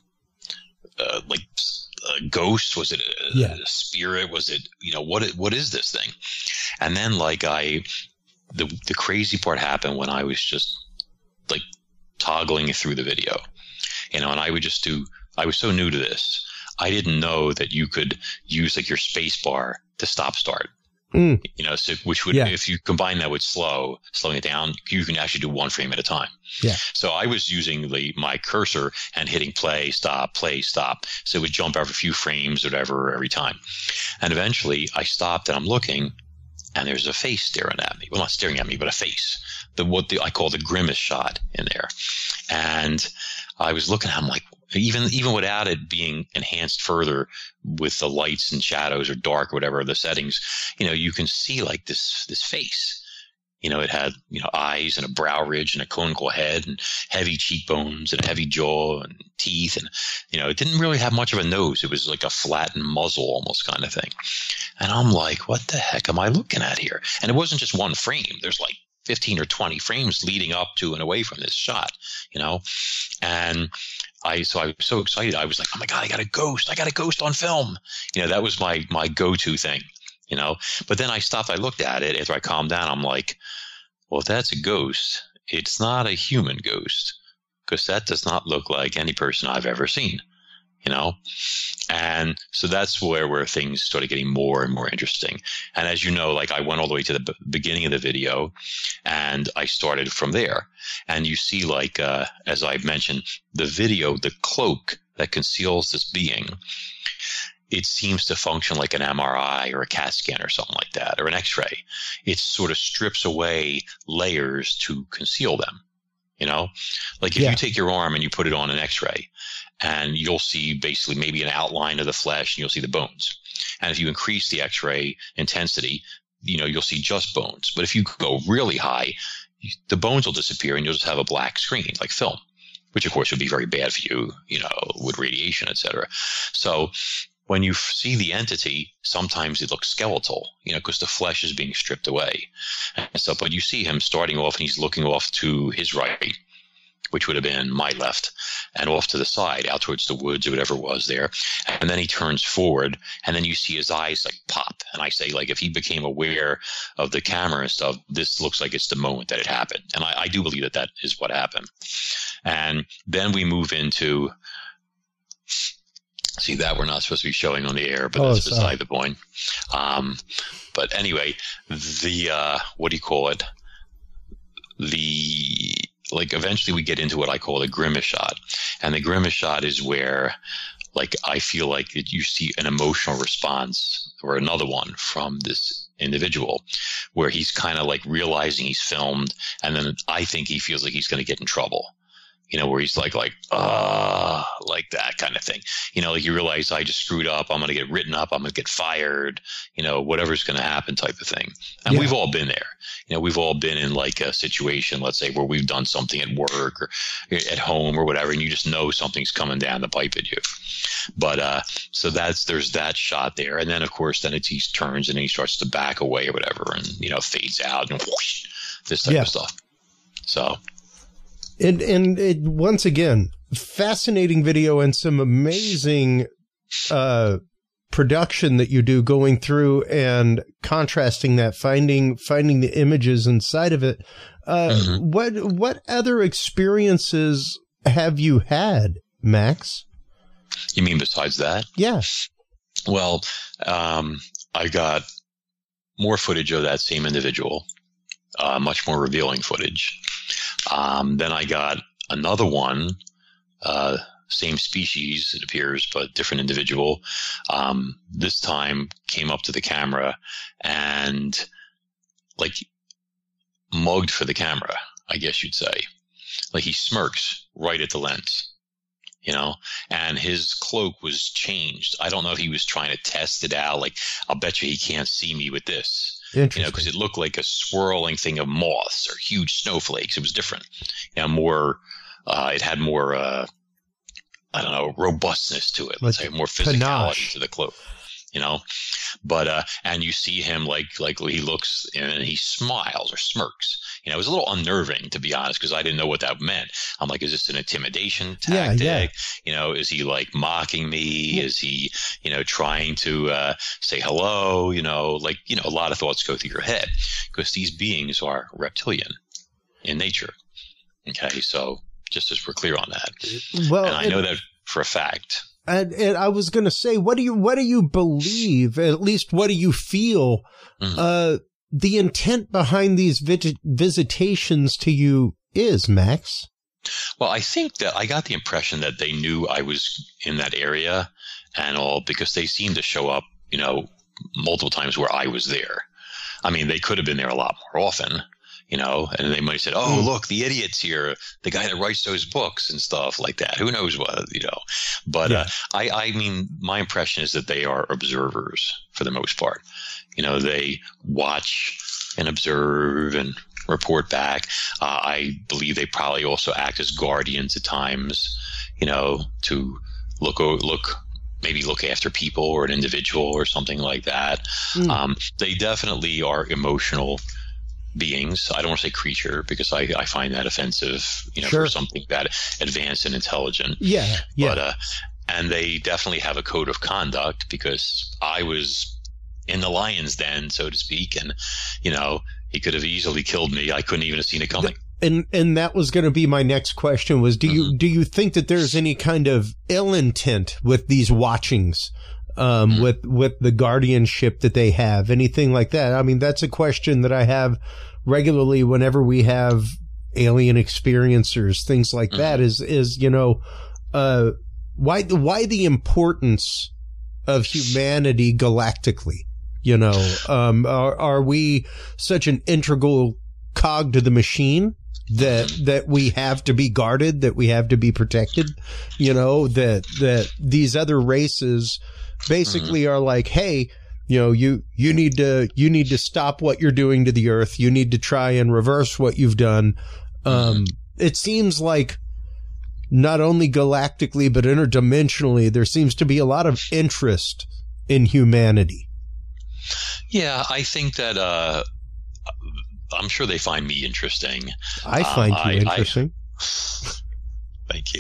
ghost? Was it a spirit? Was it, what is this thing? And then the crazy part happened when I was just like toggling through the video, and I was so new to this. I didn't know that you could use like your space bar to stop start. So which would, if you combine that with slowing it down, you can actually do one frame at a time. Yeah. So I was using my cursor and hitting play, stop. So it would jump every few frames or whatever every time. And eventually I stopped and I'm looking, and there's a face staring at me. Well, not staring at me, but a face. I call the grimace shot in there. And I was looking at him like, even without it being enhanced further with the lights and shadows or dark or whatever the settings, you can see like this face. It had, eyes and a brow ridge and a conical head and heavy cheekbones and a heavy jaw and teeth. And, it didn't really have much of a nose. It was like a flattened muzzle almost kind of thing. And I'm like, what the heck am I looking at here? And it wasn't just one frame. There's like 15 or 20 frames leading up to and away from this shot, and I was so excited. I was like, oh my God, I got a ghost on film. That was my go-to thing, but then I stopped. I looked at it after I calmed down. I'm like, well, if that's a ghost, it's not a human ghost, because that does not look like any person I've ever seen, and so that's where things started getting more and more interesting. And as you know, like I went all the way to the beginning of the video and I started from there. And you see, like, as I mentioned, the video, the cloak that conceals this being, it seems to function like an MRI or a CAT scan or something like that, or an X-ray. It sort of strips away layers to conceal them. Like if you take your arm and you put it on an X-ray, and you'll see basically maybe an outline of the flesh and you'll see the bones. And if you increase the X-ray intensity, you'll see just bones. But if you go really high, the bones will disappear and you'll just have a black screen like film, which of course would be very bad for you, with radiation, etc. So when you see the entity, sometimes it looks skeletal, because the flesh is being stripped away. And so, but you see him starting off and he's looking off to his right, which would have been my left, and off to the side, out towards the woods or whatever it was there. And then he turns forward, and then you see his eyes like pop. And I say, like, if he became aware of the camera and stuff, this looks like it's the moment that it happened. And I do believe that is what happened. And then we move into, see, that we're not supposed to be showing on the air, but that's beside the point. But anyway, what do you call it? Like eventually we get into what I call the grimace shot. And the grimace shot is where, like, I feel like you see an emotional response or another one from this individual where he's kind of like realizing he's filmed. And then I think he feels like he's going to get in trouble. Where he's like that kind of thing. Like you realize I just screwed up. I'm going to get written up. I'm going to get fired, whatever's going to happen type of thing. And we've all been there. We've all been in like a situation, let's say, where we've done something at work or at home or whatever, and you just know something's coming down the pipe at you. But, so there's that shot there. And then of course, then he turns and he starts to back away or whatever and, fades out and whoosh, this type of stuff. So, and once again, fascinating video and some amazing production that you do, going through and contrasting that, finding the images inside of it. What other experiences have you had, Max? You mean besides that? Yeah. Well, I got more footage of that same individual, much more revealing footage. Then I got another one, same species, it appears, but different individual. This time came up to the camera and like mugged for the camera, I guess you'd say. Like he smirks right at the lens, you know, and his cloak was changed. I don't know if he was trying to test it out. Like, I'll bet you he can't see me with this, you know, because it looked like a swirling thing of moths or huge snowflakes. It was different, you know, more, it had more, I don't know, robustness to it. Let's say more physicality to the cloak, you know, but, and you see him like he looks and he smiles or smirks. You know, it was a little unnerving, to be honest, because I didn't know what that meant. I'm like, is this an intimidation tactic? Yeah. You know, is he like mocking me? Is he, you know, trying to say hello? You know, like, you know, a lot of thoughts go through your head because these beings are reptilian in nature. Okay, so just as we're clear on that. Well, and I know that for a fact. And I was going to say, what do you believe? At least, what do you feel? The intent behind these visitations to you is, Max? Well, I think that I got the impression that they knew I was in that area and all, because they seemed to show up, you know, multiple times where I was there. I mean, they could have been there a lot more often, you know, and they might have said, oh, look, the idiot's here, the guy that writes those books and stuff like that. Who knows what, you know. But I mean, my impression is that they are observers for the most part. You know, they watch and observe and report back. I believe they probably also act as guardians at times, you know, to look after people or an individual or something like that. They definitely are emotional beings. I don't want to say creature because I find that offensive, you know, for something that advanced and intelligent. Yeah. But, and they definitely have a code of conduct because I was in the lion's den, so to speak. And, you know, he could have easily killed me. I couldn't even have seen it coming. And that was going to be my next question was, do you think that there's any kind of ill intent with these watchings, with the guardianship that they have, anything like that? I mean, that's a question that I have regularly whenever we have alien experiencers, things like that is, you know, why the importance of humanity galactically? You know, are we such an integral cog to the machine that we have to be guarded, that we have to be protected? You know, that these other races basically are like, hey, you know, you need to stop what you're doing to the Earth. You need to try and reverse what you've done. It seems like not only galactically but interdimensionally, there seems to be a lot of interest in humanity. Yeah, I think that I'm sure they find me interesting. I find you interesting. Thank you.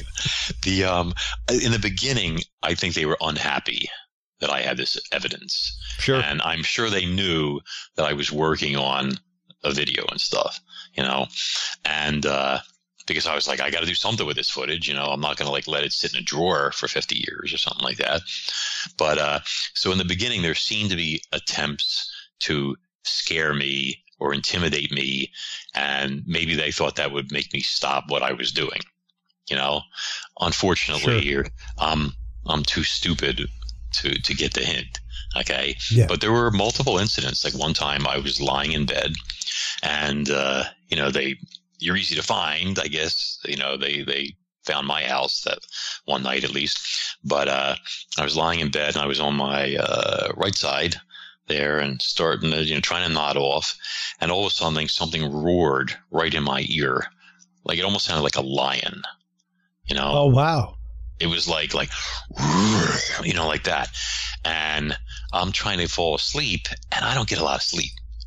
In the beginning, I think they were unhappy that I had this evidence. Sure. And I'm sure they knew that I was working on a video and stuff, you know, and because I was like, I got to do something with this footage, you know, I'm not going to like let it sit in a drawer for 50 years or something like that. But so in the beginning, there seemed to be attempts to scare me or intimidate me, and maybe they thought that would make me stop what I was doing. You know, unfortunately, I'm too stupid to get the hint. Okay. Yeah. But there were multiple incidents. Like one time I was lying in bed and, you know, you're easy to find, I guess. You know, they found my house that one night at least. But, I was lying in bed and I was on my, right side there and starting to, you know, trying to nod off. And all of a sudden something roared right in my ear. Like it almost sounded like a lion, you know? Oh, wow. It was like, you know, like that. And I'm trying to fall asleep and I don't get a lot of sleep.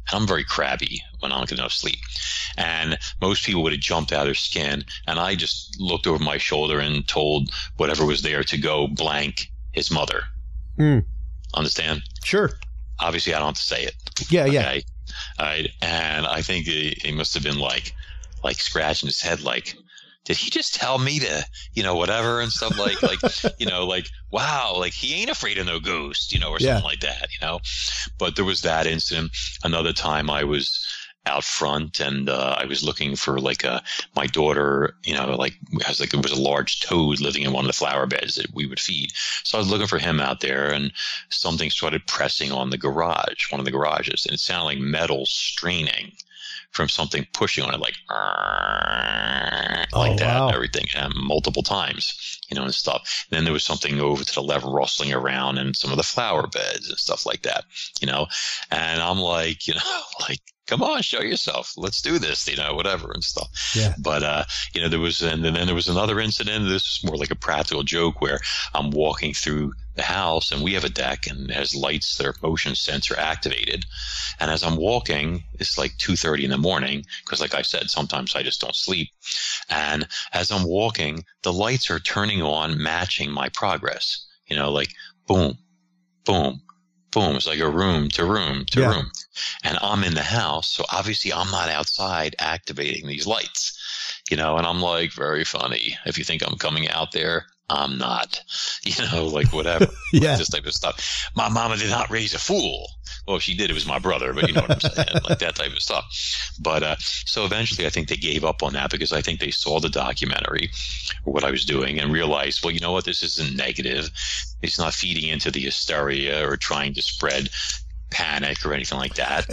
And I'm very crabby when I don't get enough sleep. And most people would have jumped out of their skin. And I just looked over my shoulder and told whatever was there to go blank his mother. Understand? Sure. Obviously, I don't have to say it. Yeah, okay? yeah. All right. And I think he must have been like scratching his head, like, did he just tell me to, whatever and stuff like, wow, like he ain't afraid of no ghost, or something like that, But there was that incident. Another time I was out front and I was looking for my daughter, it was a large toad living in one of the flower beds that we would feed. So I was looking for him out there and something started pressing on the garage, one of the garages, and it sounded like metal straining from something pushing on it, like that, and everything, and multiple times, and stuff. And then there was something over to the left rustling around in some of the flower beds and stuff like that, and I'm like, come on, show yourself. Let's do this, whatever and stuff. Yeah. But, there was, and then there was another incident. This was more like a practical joke where I'm walking through the house and we have a deck and it has lights that are motion sensor activated. And as I'm walking, it's like 2:30 in the morning. Cause like I said, sometimes I just don't sleep. And as I'm walking, the lights are turning on, matching my progress, like boom, boom, boom. It's like a room to room to room. And I'm in the house. So obviously I'm not outside activating these lights, and I'm like, very funny. If you think I'm coming out there, I'm not, whatever. This type of stuff. My mama did not raise a fool. Well, if she did, it was my brother, but you know what I'm saying? Like that type of stuff. But, so eventually I think they gave up on that because I think they saw the documentary or what I was doing and realized, well, you know what? This isn't negative. It's not feeding into the hysteria or trying to spread panic or anything like that.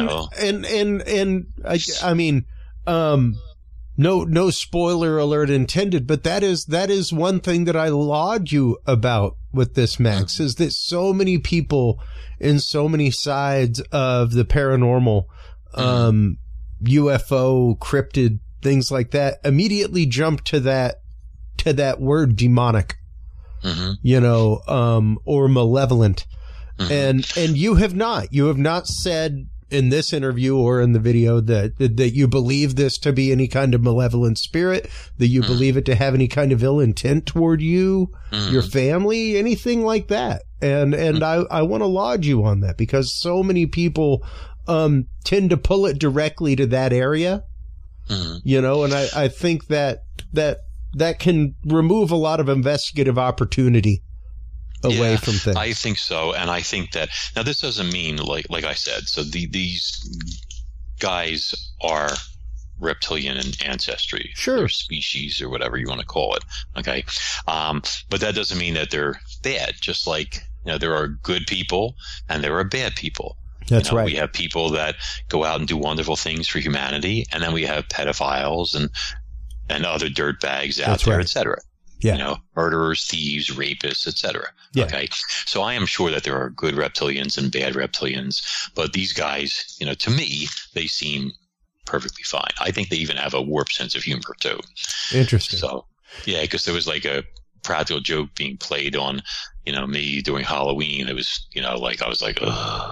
No spoiler alert intended, but that is one thing that I laud you about with this, Max, is that so many people in so many sides of the paranormal, UFO, cryptid, things like that, immediately jump to that word demonic, or malevolent. And you have not said in this interview or in the video that you believe this to be any kind of malevolent spirit, that you believe it to have any kind of ill intent toward you, your family, anything like that. And I want to laud you on that because so many people, tend to pull it directly to that area, and I think that can remove a lot of investigative opportunity away from things. I think so. And I think that now this doesn't mean like I said, so these guys are reptilian in ancestry, sure, species or whatever you want to call it. Okay. But that doesn't mean that they're bad. Just like, there are good people and there are bad people. That's right. We have people that go out and do wonderful things for humanity. And then we have pedophiles and other dirtbags out there, et cetera. Yeah. Murderers, thieves, rapists, etc. Yeah. Okay. So I am sure that there are good reptilians and bad reptilians, but these guys, to me, they seem perfectly fine. I think they even have a warped sense of humor too. Interesting. So, yeah, because there was like a practical joke being played on, me during Halloween. It was, I was like,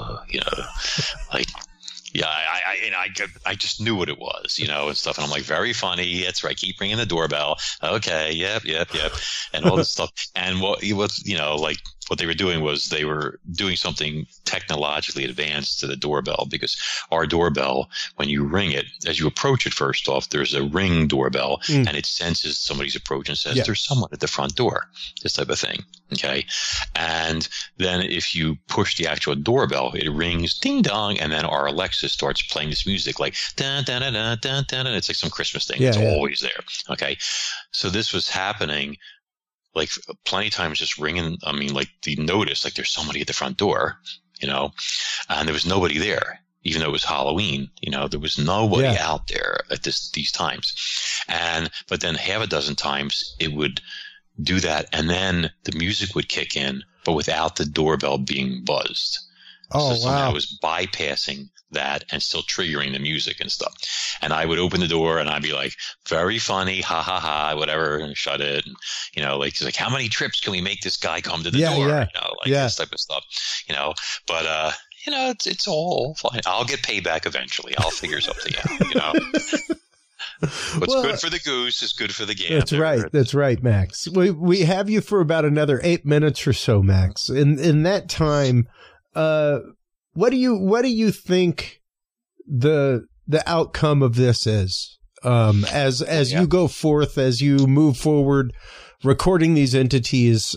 yeah, I just knew what it was, and stuff. And I'm like, very funny. That's right. Keep ringing the doorbell. Okay. Yep. And all this stuff. And what they were doing was they were doing something technologically advanced to the doorbell, because our doorbell, when you ring it, as you approach it, first off, there's a ring doorbell and it senses somebody's approach and says, there's someone at the front door, this type of thing. Okay. And then if you push the actual doorbell, it rings ding dong. And then our Alexa starts playing this music like dun, dun, dun, dun, dun, dun, and it's like some Christmas thing. It's always there. Okay. So this was happening like plenty of times, just ringing. I mean, like the notice, like there's somebody at the front door, and there was nobody there, even though it was Halloween, there was nobody out there at these times. But then half a dozen times it would do that. And then the music would kick in, but without the doorbell being buzzed. Oh, so somehow it was bypassing that and still triggering the music and stuff. And I would open the door and I'd be like, very funny, ha ha ha, whatever, and shut it. And, it's like, how many trips can we make this guy come to the door? This type of stuff, but, it's all fine. I'll get payback eventually. I'll figure something out, What's good for the goose is good for the gander. That's right. That's right, Max. We have you for about another 8 minutes or so, Max. In that time, what do you think the outcome of this is? As you go forth, as you move forward, recording these entities,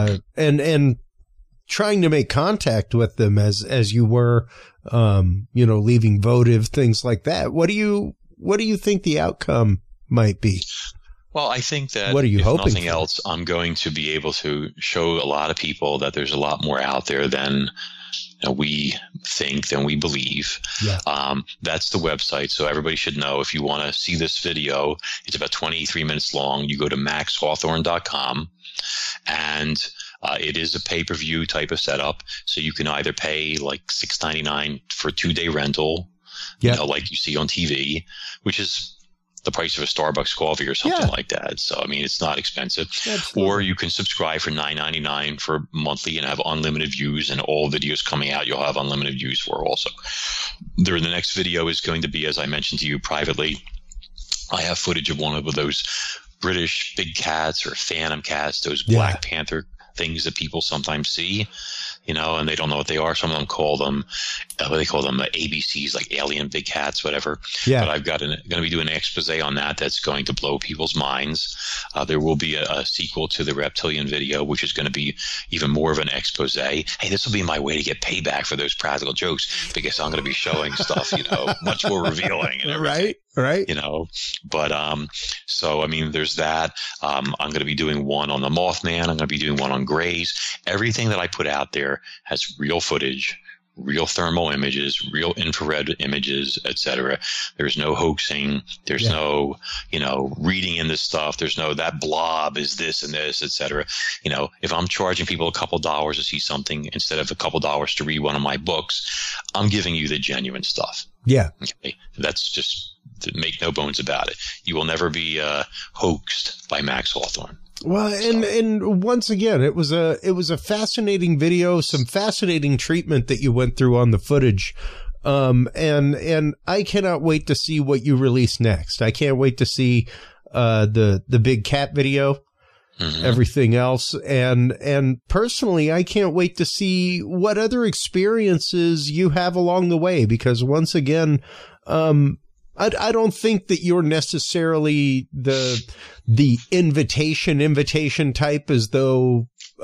and trying to make contact with them as you were, leaving votive, things like that. What do you think the outcome might be? Well, I think that what are you hoping nothing for? else, I'm going to be able to show a lot of people that there's a lot more out there than we think, than we believe. Yeah. That's the website. So everybody should know, if you want to see this video, it's about 23 minutes long. You go to maxhawthorne.com, and it is a pay-per-view type of setup. So you can either pay like $6.99 for a 2-day rental, like you see on TV, which is the price of a Starbucks coffee or something like that. So, I mean, it's not expensive. Absolutely. Or you can subscribe for $9.99 for monthly and have unlimited views, and all videos coming out you'll have unlimited views for also. The next video is going to be, as I mentioned to you privately, I have footage of one of those British big cats or phantom cats, those Black Panther things that people sometimes see, and they don't know what they are. Some of them call them, they call them ABCs, like alien big cats, whatever. Yeah. But I've got going to be doing an expose on that. That's going to blow people's minds. There will be a sequel to the reptilian video, which is going to be even more of an expose. Hey, this will be my way to get payback for those practical jokes, because I'm going to be showing stuff, much more revealing and everything. Right. But, so, I mean, there's that. I'm going to be doing one on the Mothman. I'm going to be doing one on Greys. Everything that I put out there has real footage, real thermal images, real infrared images, etc. There's no hoaxing. There's no, reading in this stuff. There's no, that blob is this and this, etc. If I'm charging people a couple dollars to see something instead of a couple dollars to read one of my books, I'm giving you the genuine stuff. Yeah. Okay. That's just, make no bones about it. You will never be hoaxed by Max Hawthorne. Well, and once again, it was a fascinating video, some fascinating treatment that you went through on the footage. And I cannot wait to see what you release next. I can't wait to see the big cat video, everything else. And personally, I can't wait to see what other experiences you have along the way, because once again, I don't think that you're necessarily the invitation type, as though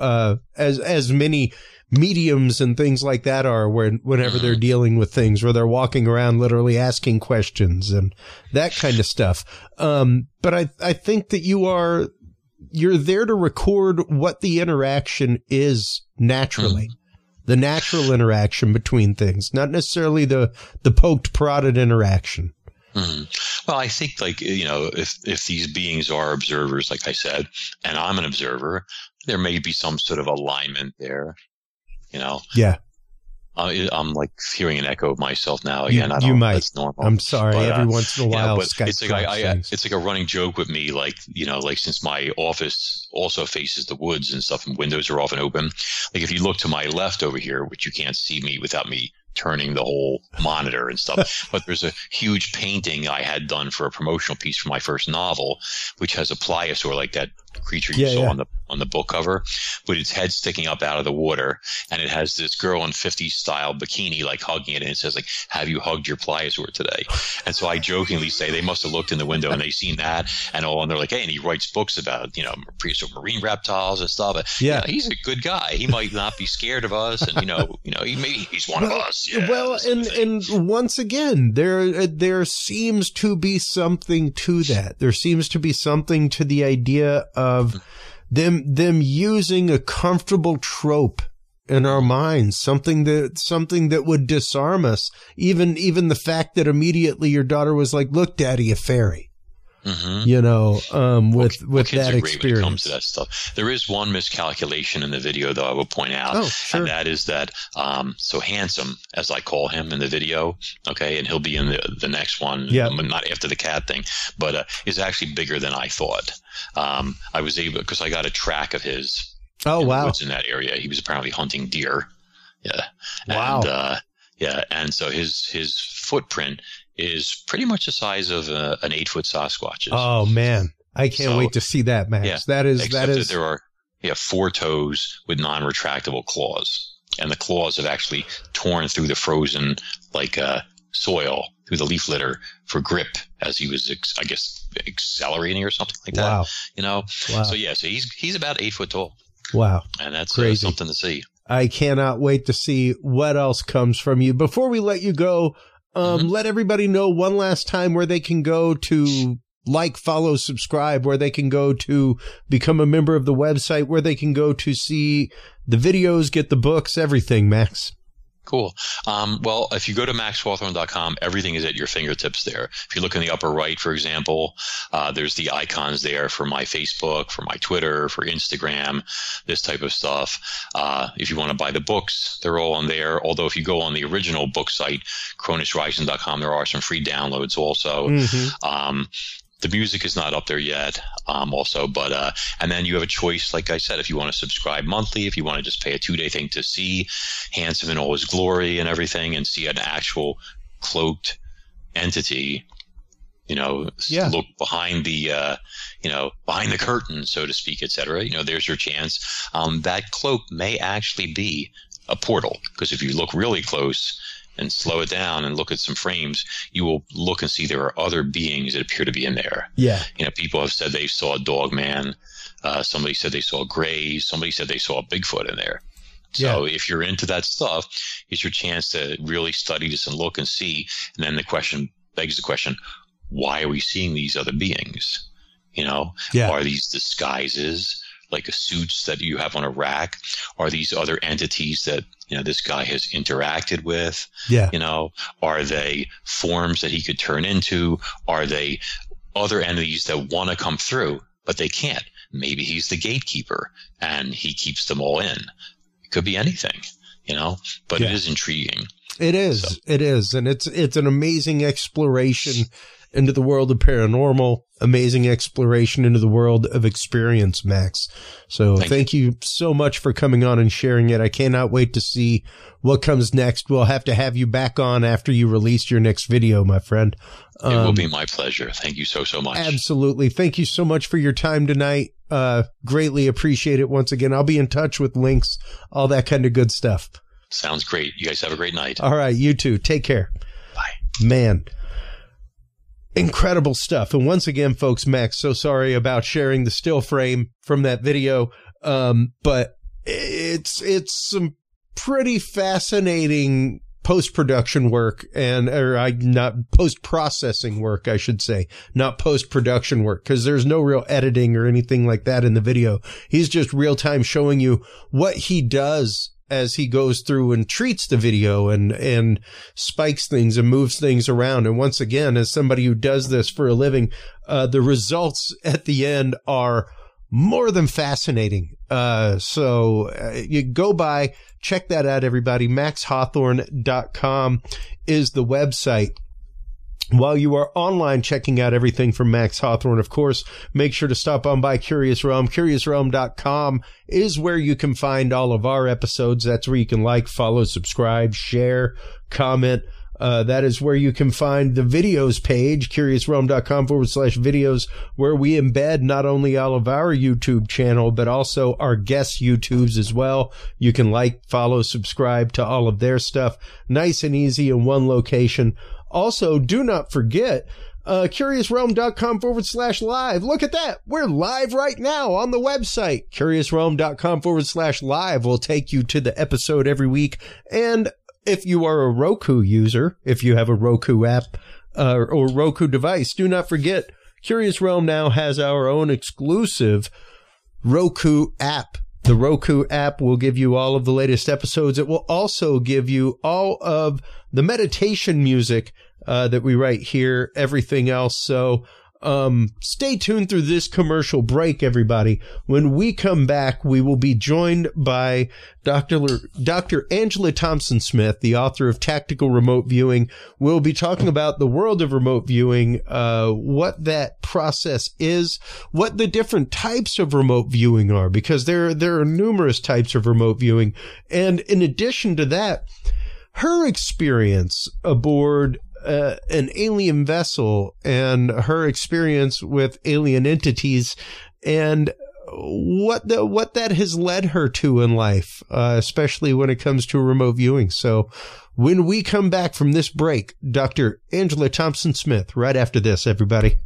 as many mediums and things like that are whenever they're dealing with things, where they're walking around literally asking questions and that kind of stuff. But I think that you're there to record what the interaction is naturally. The natural interaction between things, not necessarily the poked prodded interaction. Well, I think, if these beings are observers, like I said, and I'm an observer, there may be some sort of alignment there, Yeah. I'm like hearing an echo of myself now again. You might. That's normal. I'm sorry. But, every once in a while, Skype it's like a running joke with me. Since my office also faces the woods and stuff, and windows are often open. Like, if you look to my left over here, which you can't see me without me turning the whole monitor and stuff, but there's a huge painting I had done for a promotional piece for my first novel, which has a pliosaur, like that creature you saw on the book cover, with its head sticking up out of the water, and it has this girl in 50s style bikini hugging it, and it says have you hugged your pliosaur today? And so I jokingly say they must have looked in the window and they seen that and they're like, hey, and he writes books about prehistoric marine reptiles and stuff. He's a good guy. He might not be scared of us, and maybe he's one of us. Yeah, well, and once again, there seems to be something to that. There seems to be something to the idea of them using a comfortable trope in our minds, something that would disarm us. Even the fact that immediately your daughter was like, "Look, Daddy, a fairy." With that experience. When it comes to that stuff. There is one miscalculation in the video, though, I will point out. Oh, sure. And that is that so Handsome, as I call him in the video, okay, and he'll be in the next one, not after the cat thing, but is actually bigger than I thought. I was able, because I got a track of his in the woods in that area. He was apparently hunting deer. Yeah. Wow. Yeah, and so his footprint is pretty much the size of an 8-foot Sasquatch's. Oh man, I can't wait to see that, Max. Yeah, that is that there are 4 toes with non-retractable claws, and the claws have actually torn through the frozen soil through the leaf litter for grip as he was, I guess, accelerating or something like that. Wow. Wow. So he's about 8 foot tall. Wow. And that's crazy. Something to see. I cannot wait to see what else comes from you. Before we let you go, let everybody know one last time where they can go to follow, subscribe, where they can go to become a member of the website, where they can go to see the videos, get the books, everything, Max. Cool. Well, if you go to maxhawthorne.com, everything is at your fingertips there. If you look in the upper right, for example, there's the icons there for my Facebook, for my Twitter, for Instagram, this type of stuff. If you want to buy the books, they're all on there. Although if you go on the original book site, cronusrising.com, there are some free downloads also. The music is not up there yet, also, but, and then you have a choice, like I said, if you want to subscribe monthly, if you want to just pay a 2-day thing to see Handsome in all his glory and everything and see an actual cloaked entity, look behind the, behind the curtain, so to speak, et cetera, there's your chance. That cloak may actually be a portal, because if you look really close and slow it down and look at some frames, you will look and see there are other beings that appear to be in there. Yeah. People have said they saw a dog man. Somebody said they saw a gray. Somebody said they saw a Bigfoot in there. So if you're into that stuff, it's your chance to really study this and look and see. And then the question begs the question, why are we seeing these other beings? Are these disguises? Like suits that you have on a rack? Are these other entities that, this guy has interacted with? Yeah. Are they forms that he could turn into? Are they other entities that want to come through, but they can't? Maybe he's the gatekeeper and he keeps them all in. It could be anything, but it is intriguing. It is. So. It is. And it's an amazing exploration into the world of paranormal, amazing exploration into the world of experience, Max. So thank you so much for coming on and sharing it. I cannot wait to see what comes next. We'll have to have you back on after you release your next video, my friend. It will be my pleasure. Thank you so much. Absolutely. Thank you so much for your time tonight. Greatly appreciate it once again. I'll be in touch with links, all that kind of good stuff. Sounds great. You guys have a great night. All right. You too. Take care. Bye. Man. Incredible stuff. And once again, folks, Max, so sorry about sharing the still frame from that video. But it's some pretty fascinating post-production work not post-processing work, I should say, not post-production work, because there's no real editing or anything like that in the video. He's just real-time showing you what he does as he goes through and treats the video and spikes things and moves things around. And once again, as somebody who does this for a living, the results at the end are more than fascinating. So you go by, check that out, everybody. maxhawthorne.com is the website. While you are online checking out everything from Max Hawthorne, of course, make sure to stop on by Curious Realm. CuriousRealm.com is where you can find all of our episodes. That's where you can follow, subscribe, share, comment. That is where you can find the videos page, CuriousRealm.com/videos, where we embed not only all of our YouTube channel, but also our guest YouTubes as well. You can follow, subscribe to all of their stuff. Nice and easy in one location. Also, do not forget, CuriousRealm.com/live. Look at that. We're live right now on the website. CuriousRealm.com/live will take you to the episode every week. And if you are a Roku user, if you have a Roku app or Roku device, do not forget, Curious Realm now has our own exclusive Roku app. The Roku app will give you all of the latest episodes. It will also give you all of the meditation music that we write here, everything else. So stay tuned through this commercial break, everybody. When we come back, we will be joined by Dr. Angela Thompson-Smith, the author of Tactical Remote Viewing. We'll be talking about the world of remote viewing, what that process is, what the different types of remote viewing are, because there are numerous types of remote viewing. And in addition to that, her experience aboard an alien vessel and her experience with alien entities and what that has led her to in life, especially when it comes to remote viewing. So when we come back from this break, Dr. Angela Thompson-Smith, right after this, everybody.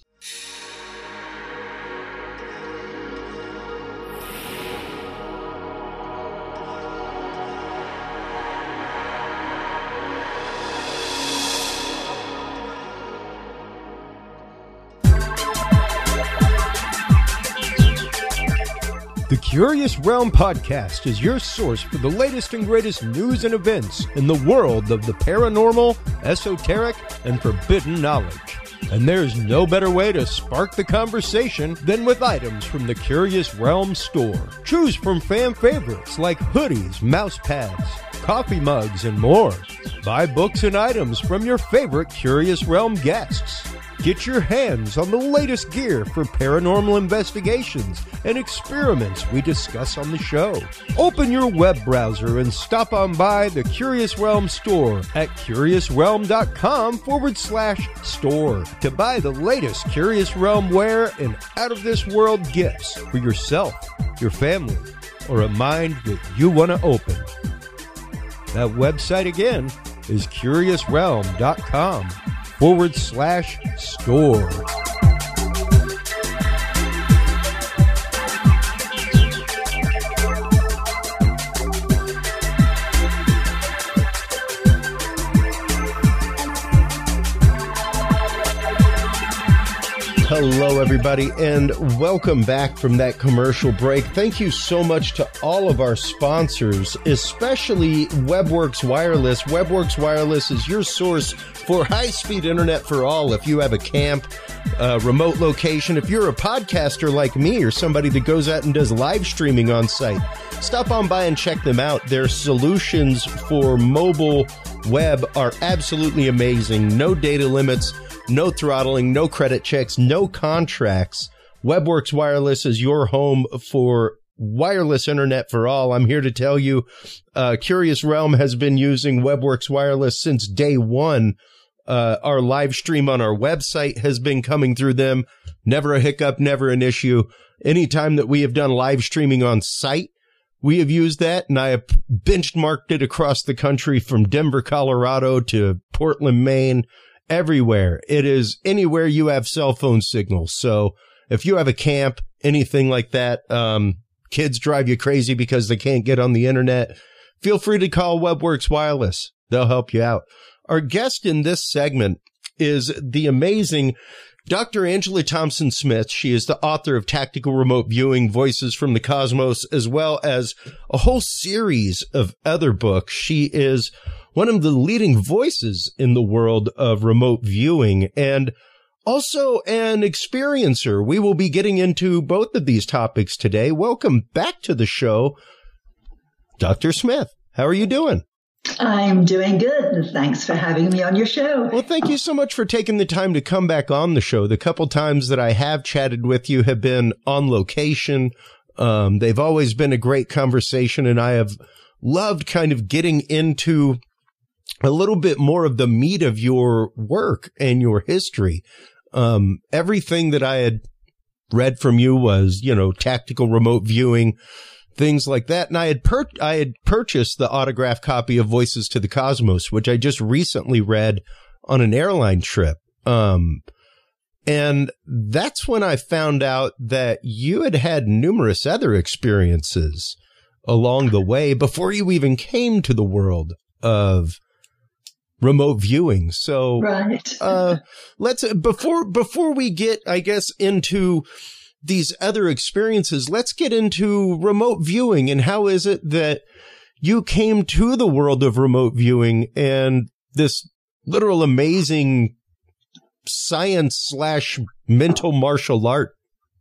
The Curious Realm Podcast is your source for the latest and greatest news and events in the world of the paranormal, esoteric, and forbidden knowledge. And there's no better way to spark the conversation than with items from the Curious Realm store. Choose from fan favorites like hoodies, mouse pads, coffee mugs, and more. Buy books and items from your favorite Curious Realm guests. Get your hands on the latest gear for paranormal investigations and experiments we discuss on the show. Open your web browser and stop on by the Curious Realm store at curiousrealm.com/store to buy the latest Curious Realm wear and out-of-this-world gifts for yourself, your family, or a mind that you want to open. That website again is curiousrealm.com/store. Hello, everybody, and welcome back from that commercial break. Thank you so much to all of our sponsors, especially WebWorks Wireless. WebWorks Wireless is your source for high-speed internet for all. If you have a camp, remote location, if you're a podcaster like me or somebody that goes out and does live streaming on site, stop on by and check them out. Their solutions for mobile web are absolutely amazing. No data limits, no throttling, no credit checks, no contracts. WebWorks Wireless is your home for wireless internet for all. I'm here to tell you, Curious Realm has been using WebWorks Wireless since day one. Our live stream on our website has been coming through them. Never a hiccup, never an issue. Anytime that we have done live streaming on site, we have used that, and I have benchmarked it across the country from Denver, Colorado to Portland, Maine. Everywhere. It is anywhere you have cell phone signals. So if you have a camp, anything like that, kids drive you crazy because they can't get on the internet, feel free to call WebWorks Wireless. They'll help you out. Our guest in this segment is the amazing Dr. Angela Thompson-Smith. She is the author of Tactical Remote Viewing, Voices from the Cosmos, as well as a whole series of other books. She is one of the leading voices in the world of remote viewing and also an experiencer. We will be getting into both of these topics today. Welcome back to the show, Dr. Smith. How are you doing? I'm doing good, and thanks for having me on your show. Well, thank you so much for taking the time to come back on the show. The couple times that I have chatted with you have been on location. They've always been a great conversation, and I have loved kind of getting into a little bit more of the meat of your work and your history. Everything that I had read from you was, tactical remote viewing, things like that. And I had purchased the autographed copy of Voices to the Cosmos, which I just recently read on an airline trip. And that's when I found out that you had had numerous other experiences along the way before you even came to the world of remote viewing. So, right. Let's, before we get, I guess, into these other experiences, let's get into remote viewing. And how is it that you came to the world of remote viewing and this literal amazing science/mental martial art?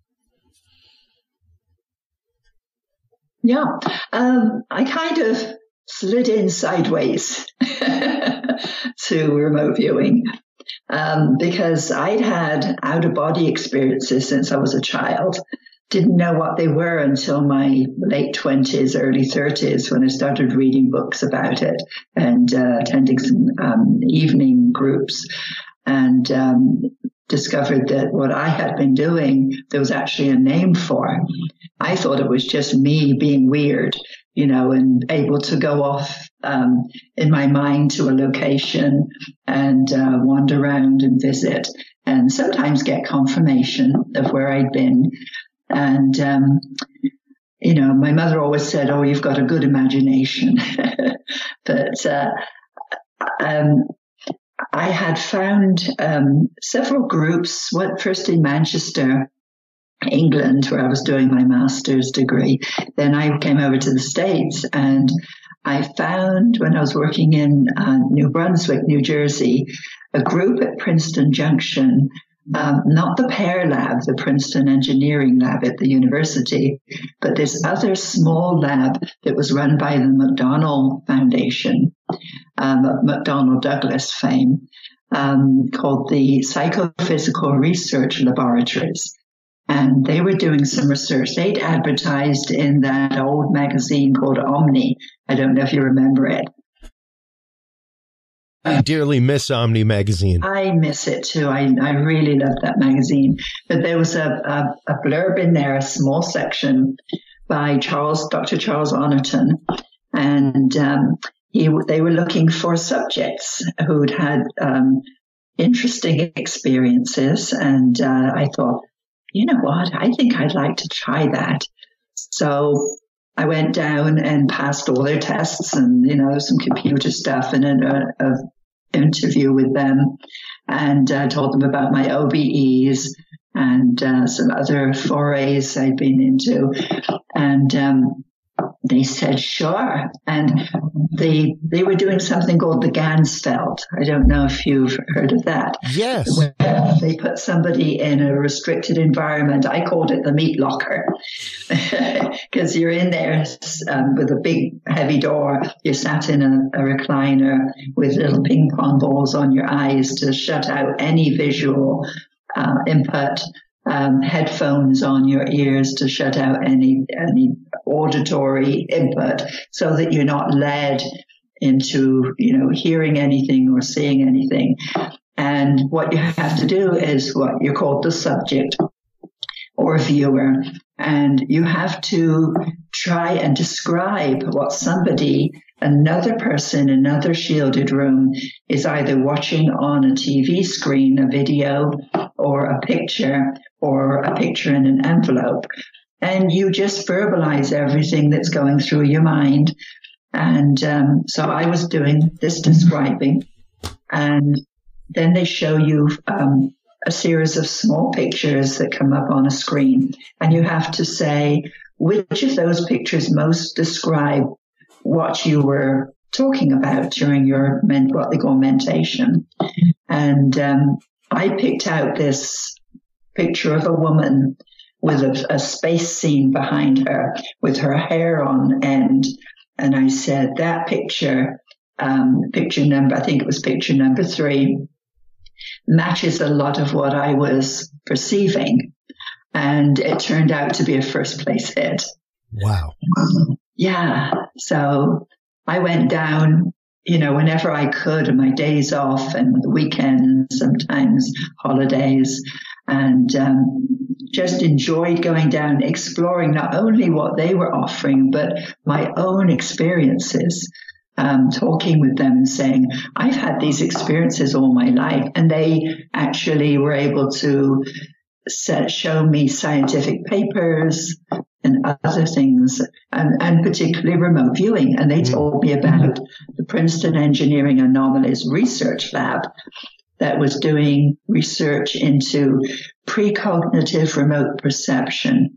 Yeah. I kind of slid in sideways to remote viewing because I'd had out-of-body experiences since I was a child. didn't know what they were until my late 20s, early 30s, when I started reading books about it and attending some evening groups, and discovered that what I had been doing, there was actually a name for. I thought it was just me being weird, and able to go off in my mind to a location and wander around and visit, and sometimes get confirmation of where I'd been. And, my mother always said, "Oh, you've got a good imagination." But I had found several groups, first in Manchester, England, where I was doing my master's degree. Then I came over to the States, and I found, when I was working in New Brunswick, New Jersey, a group at Princeton Junction, not the PEAR lab, the Princeton Engineering Lab at the university, but this other small lab that was run by the McDonnell Foundation, McDonnell Douglas fame, called the Psychophysical Research Laboratories. And they were doing some research. They'd advertised in that old magazine called Omni. I don't know if you remember it. I dearly miss Omni magazine. I miss it too. I really love that magazine. But there was a blurb in there, a small section by Dr. Charles Oniton. And they were looking for subjects who'd had interesting experiences. And I thought, you know what? I think I'd like to try that. So I went down and passed all their tests and, some computer stuff and an interview with them, and told them about my OBEs and some other forays I'd been into. And they said, sure. And they were doing something called the Ganzfeld. I don't know if you've heard of that. Yes. Where they put somebody in a restricted environment. I called it the meat locker because you're in there with a big heavy door. You're sat in a recliner with little ping pong balls on your eyes to shut out any visual input. Headphones on your ears to shut out any auditory input, so that you're not led into, hearing anything or seeing anything. And what you have to do is what you're called the subject or viewer. And you have to try and describe what another person, another shielded room, is either watching on a TV screen, a video, or a picture in an envelope. And you just verbalize everything that's going through your mind. And so I was doing this describing, and then they show you a series of small pictures that come up on a screen, and you have to say which of those pictures most describe what you were talking about during your what they call mentation. And I picked out this picture of a woman with a space scene behind her with her hair on end. And I said, that picture, picture number 3, matches a lot of what I was perceiving. And it turned out to be a first place hit. Wow. Yeah. So I went down, whenever I could on my days off and the weekends, sometimes holidays, and just enjoyed going down, exploring not only what they were offering, but my own experiences, talking with them and saying, I've had these experiences all my life. And they actually were able to show me scientific papers and other things, and particularly remote viewing. And they told me about the Princeton Engineering Anomalies Research Lab that was doing research into precognitive remote perception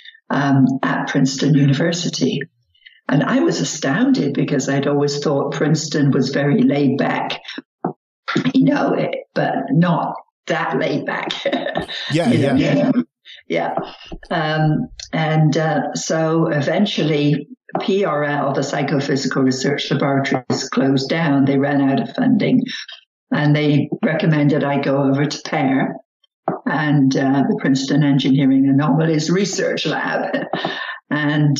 at Princeton University. And I was astounded because I'd always thought Princeton was very laid back, but not that laid back. Yeah. So eventually PRL, the Psychophysical Research Laboratories, closed down. They ran out of funding, and they recommended I go over to PEAR. and the Princeton Engineering Anomalies Research Lab. And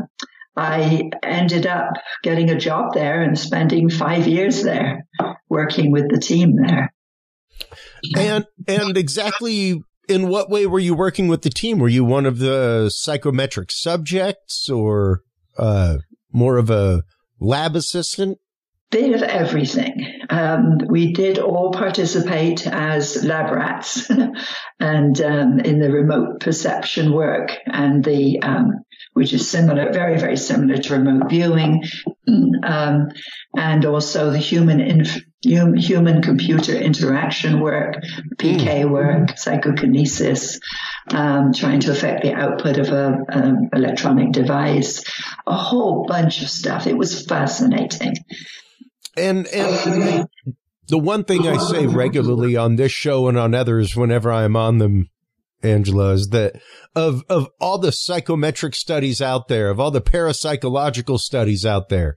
I ended up getting a job there and spending 5 years there working with the team there. And exactly in what way were you working with the team? Were you one of the psychometric subjects or more of a lab assistant? Bit of everything. We did all participate as lab rats and in the remote perception work and the which is similar, very, very similar to remote viewing, and also the human-computer interaction work, PK work, psychokinesis, trying to affect the output of an electronic device, a whole bunch of stuff. It was fascinating. And the one thing I say regularly on this show and on others whenever I'm on them, Angela, is that of all the psychometric studies out there, of all the parapsychological studies out there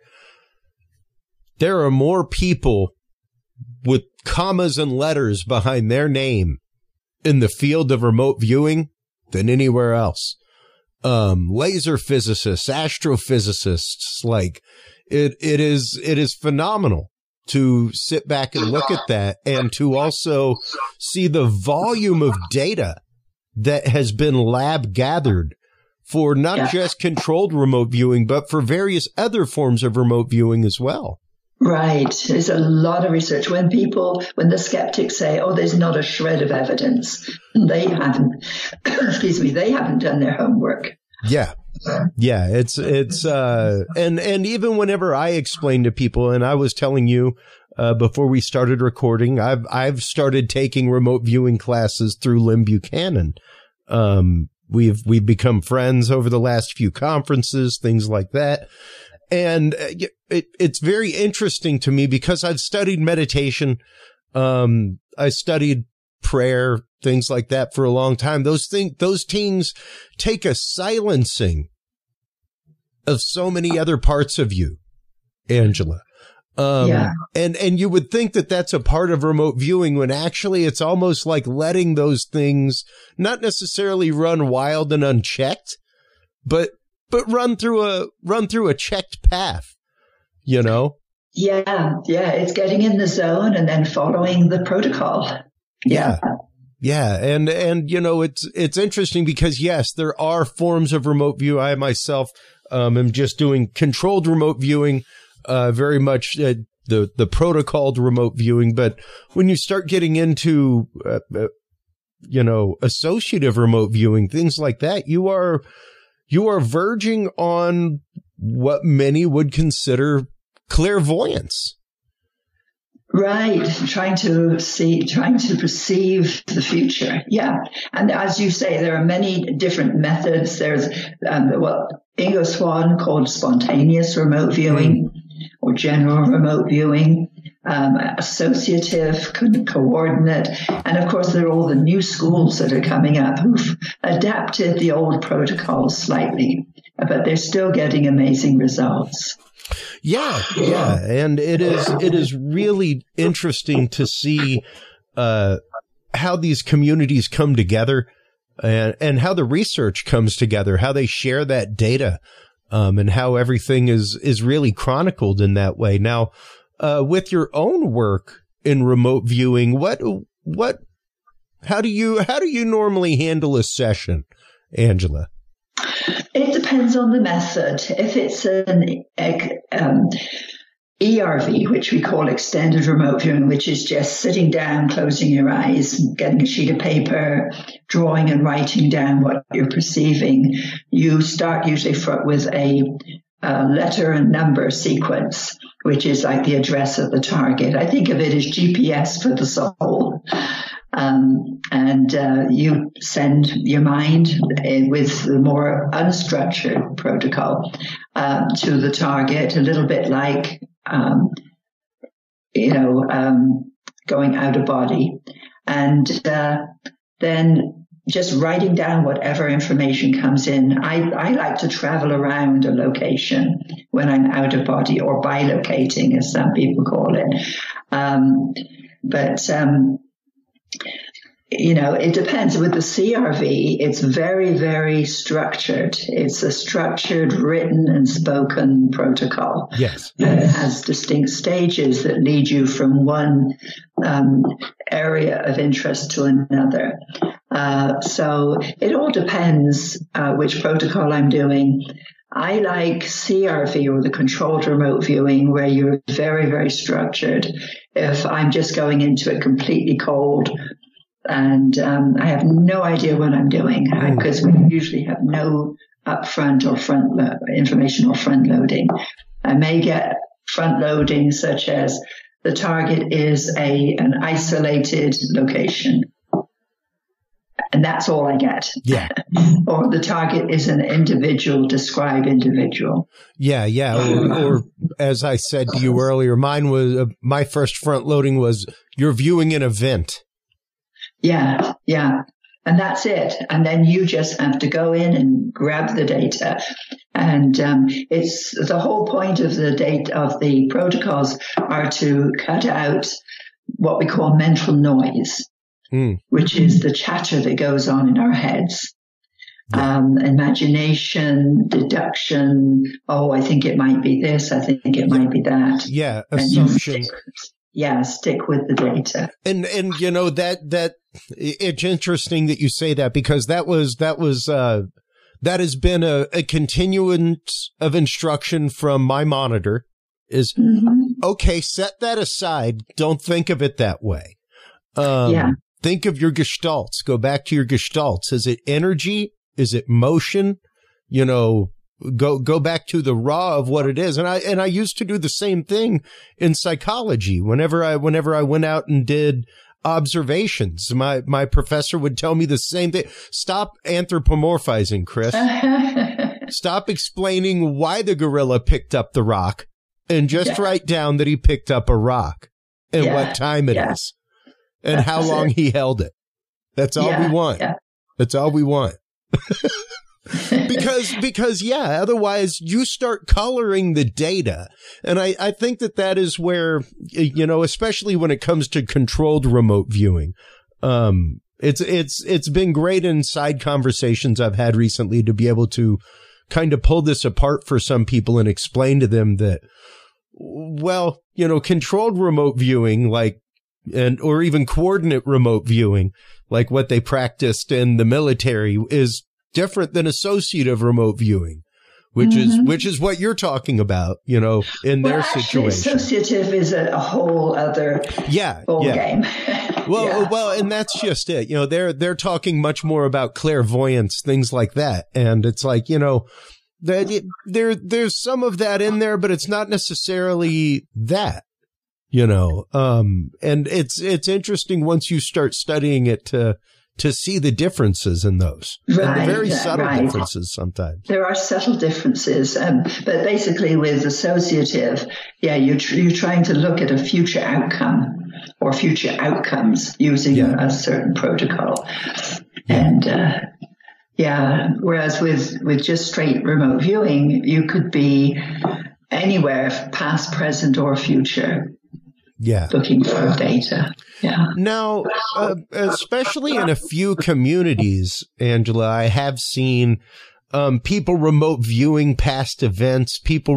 are more people with commas and letters behind their name in the field of remote viewing than anywhere else. Laser physicists, astrophysicists, like it is phenomenal to sit back and look at that and to also see the volume of data that has been lab gathered for not just controlled remote viewing, but for various other forms of remote viewing as well. Right. There's a lot of research. When the skeptics say, oh, there's not a shred of evidence, they haven't, they haven't done their homework. Yeah. Yeah. And even whenever I explain to people, and I was telling you, before we started recording, I've started taking remote viewing classes through Lynn Buchanan. We've become friends over the last few conferences, things like that. And it's very interesting to me because I've studied meditation. I studied prayer, things like that for a long time. Those things take a silencing of so many other parts of you, Angela. And you would think that that's a part of remote viewing when actually it's almost like letting those things not necessarily run wild and unchecked, but run through a checked path, you know? Yeah. It's getting in the zone and then following the protocol. Yeah. And, you know, it's interesting because yes, there are forms of remote view. I myself, am just doing controlled remote viewing, very much, the protocoled remote viewing. But when you start getting into, you know, associative remote viewing, things like that, you are verging on what many would consider clairvoyance. Right. Trying to perceive the future. Yeah. And as you say, there are many different methods. There's what Ingo Swann called spontaneous remote viewing or general remote viewing, associative, coordinate. And of course, there are all the new schools that are coming up who've adapted the old protocols slightly, but they're still getting amazing results. Yeah. And it is really interesting to see, how these communities come together and how the research comes together, how they share that data, and how everything is really chronicled in that way. Now, with your own work in remote viewing, how do you normally handle a session, Angela? It depends on the method. If it's an ERV, which we call extended remote viewing, which is just sitting down, closing your eyes, getting a sheet of paper, drawing and writing down what you're perceiving, you start usually with a letter and number sequence, which is like the address of the target. I think of it as GPS for the soul. And you send your mind with the more unstructured protocol to the target, a little bit like, going out of body. And then just writing down whatever information comes in. I like to travel around a location when I'm out of body, or bilocating, as some people call it. it depends. With the CRV, it's very, very structured. It's a structured, written and spoken protocol. Yes. And it has distinct stages that lead you from one area of interest to another. So it all depends which protocol I'm doing. I like CRV, or the controlled remote viewing, where you're very, very structured. If I'm just going into it completely cold and I have no idea what I'm doing, because we usually have no upfront or information or front loading. I may get front loading, such as the target is an isolated location. And that's all I get. Yeah. Or the target is an individual, describe individual. Yeah. Or as I said to you earlier, mine was my first front loading was you're viewing an event. Yeah. And that's it. And then you just have to go in and grab the data. And it's the whole point of the protocols are to cut out what we call mental noise. Which is the chatter that goes on in our heads. Imagination, deduction. Oh, I think it might be this. I think it might be that. Yeah. Assumption. Stick with the data. And that it's interesting that you say that, because that has been a continuance of instruction from my monitor is, okay, set that aside. Don't think of it that way. Think of your gestalts. Go back to your gestalts. Is it energy? Is it motion? Go back to the raw of what it is. And I used to do the same thing in psychology. Whenever I went out and did observations, my professor would tell me the same thing. Stop anthropomorphizing, Chris. Stop explaining why the gorilla picked up the rock, and just write down that he picked up a rock and what time it is. And how long he held it. That's all we want. Yeah. That's all we want. Because otherwise you start coloring the data. And I think that is where, especially when it comes to controlled remote viewing, it's been great in side conversations I've had recently to be able to kind of pull this apart for some people and explain to them that, controlled remote viewing, or even coordinate remote viewing, like what they practiced in the military, is different than associative remote viewing, which is what you're talking about, in their situation. Associative is a whole other ball game. Well, and that's just it. They're talking much more about clairvoyance, things like that. And it's like, there's some of that in there, but it's not necessarily that. And it's interesting once you start studying it to see the differences in those. Right, and the very subtle differences sometimes. There are subtle differences. But basically with associative, you're trying to look at a future outcome or future outcomes using a certain protocol. And, whereas with just straight remote viewing, you could be anywhere, past, present, or future. Looking for data. Now, especially in a few communities, Angela, I have seen people remote viewing past events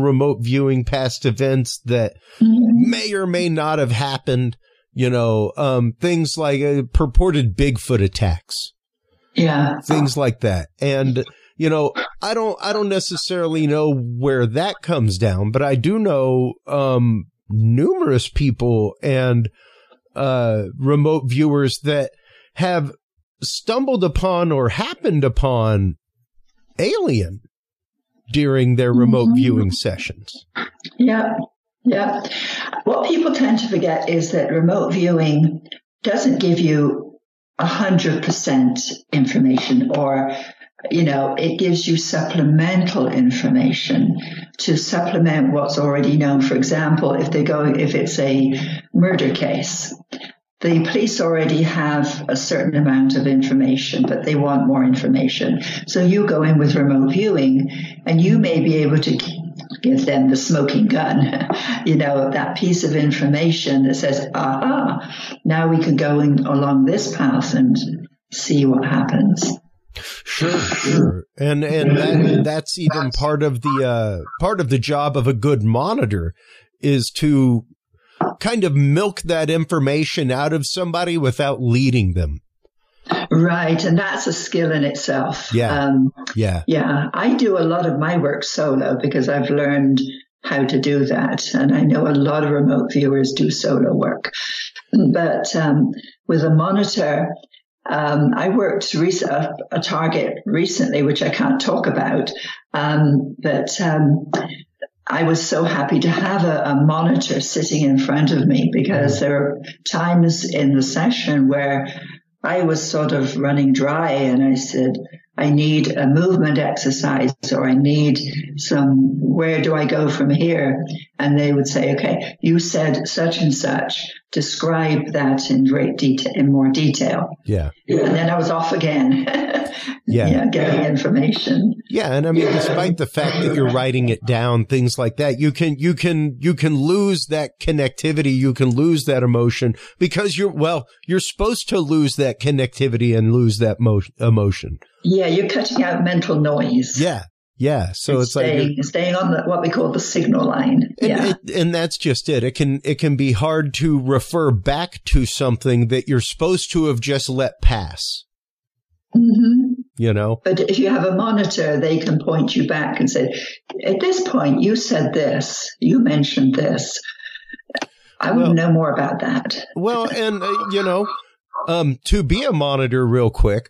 that may or may not have happened, things like purported Bigfoot attacks. Yeah. Things like that. And, I don't necessarily know where that comes down, but I do know, numerous people and remote viewers that have stumbled upon or happened upon alien during their remote viewing sessions. Yeah. What people tend to forget is that remote viewing doesn't give you 100% information, or it gives you supplemental information to supplement what's already known. For example, if it's a murder case, the police already have a certain amount of information, but they want more information. So you go in with remote viewing and you may be able to give them the smoking gun, you know, that piece of information that says, aha, now we can go along this path and see what happens. Sure. And that's even part of the job of a good monitor, is to kind of milk that information out of somebody without leading them. Right. And that's a skill in itself. Yeah. Yeah. I do a lot of my work solo because I've learned how to do that. And I know a lot of remote viewers do solo work. But with a monitor, I worked a target recently, which I can't talk about. But I was so happy to have a monitor sitting in front of me, because there are times in the session where I was sort of running dry, and I said, I need a movement exercise, or I need where do I go from here? And they would say, okay, you said such and such, describe that in great detail, in more detail. Yeah. And then I was off again. Getting information. Yeah. And I mean, despite the fact that you're writing it down, things like that, you can lose that connectivity. You can lose that emotion, because you're supposed to lose that connectivity and lose that emotion. Yeah. You're cutting out mental noise. Yeah. Yeah. So it's staying on what we call the signal line. And that's just it. It can be hard to refer back to something that you're supposed to have just let pass. Mm-hmm. You know, but if you have a monitor, they can point you back and say, at this point, you said this, you mentioned this. I want to know more about that. Well, and, to be a monitor real quick,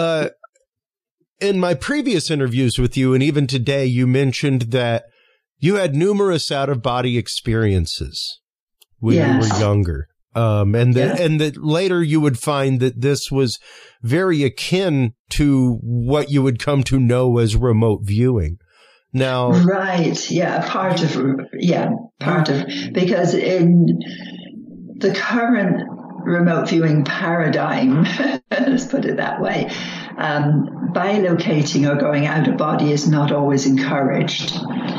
in my previous interviews with you, and even today, you mentioned that you had numerous out-of-body experiences when you were younger. And that later you would find that this was very akin to what you would come to know as remote viewing. Now, right. Yeah. Part of, because in the current remote viewing paradigm, let's put it that way, bilocating or going out of body is not always encouraged.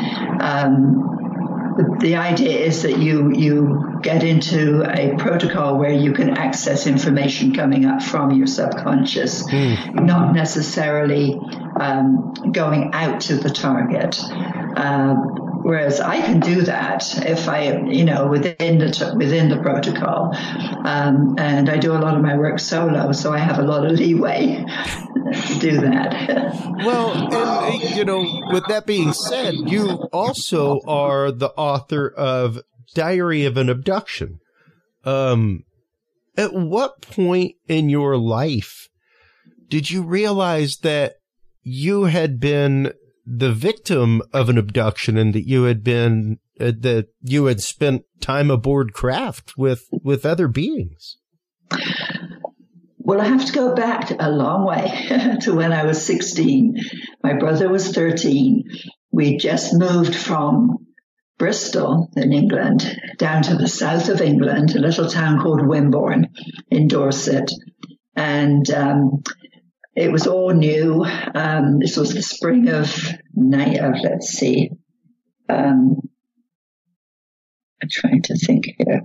The idea is that you get into a protocol where you can access information coming up from your subconscious, not necessarily going out to the target. Whereas I can do that if I, within the protocol, and I do a lot of my work solo, so I have a lot of leeway to do that. Well, and with that being said, you also are the author of Diary of an Abduction. At what point in your life did you realize that you had been the victim of an abduction, and that you had spent time aboard craft with other beings? Well, I have to go back a long way to when I was 16. My brother was 13. We just moved from Bristol in England down to the south of England, a little town called Wimborne in Dorset. And it was all new. This was the spring of, let's see. I'm trying to think here.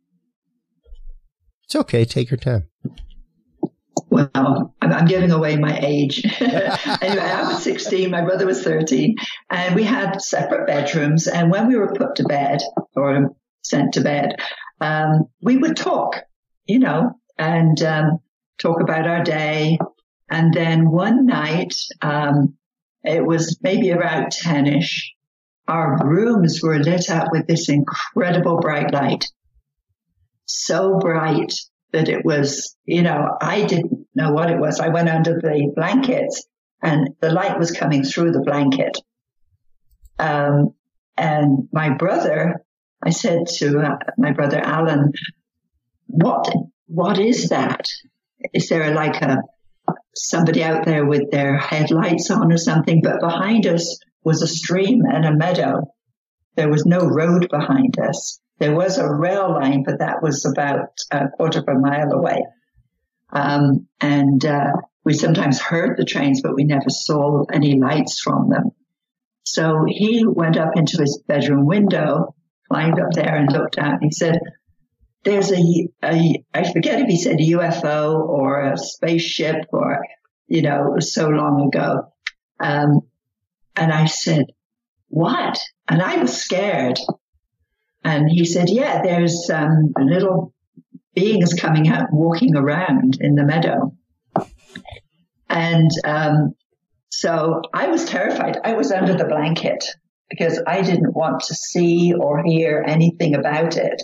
It's okay. Take your time. Well, I'm giving away my age. Anyway, I was 16, my brother was 13, and we had separate bedrooms. And when we were put to bed or sent to bed, we would talk, and talk about our day. And then one night, it was maybe about 10-ish, our rooms were lit up with this incredible bright light. So bright that it was, I didn't know what it was. I went under the blankets and the light was coming through the blanket. And my brother, I said to my brother Alan, what is that? Is there somebody out there with their headlights on or something? But behind us was a stream and a meadow. There was no road behind us. There was a rail line, but that was about a quarter of a mile away. And we sometimes heard the trains, but we never saw any lights from them. So he went up into his bedroom window, climbed up there and looked out, and he said, there's I forget if he said a UFO or a spaceship or, it was so long ago. And I said, what? And I was scared. And he said, yeah, there's little beings coming out, walking around in the meadow. And so I was terrified. I was under the blanket because I didn't want to see or hear anything about it.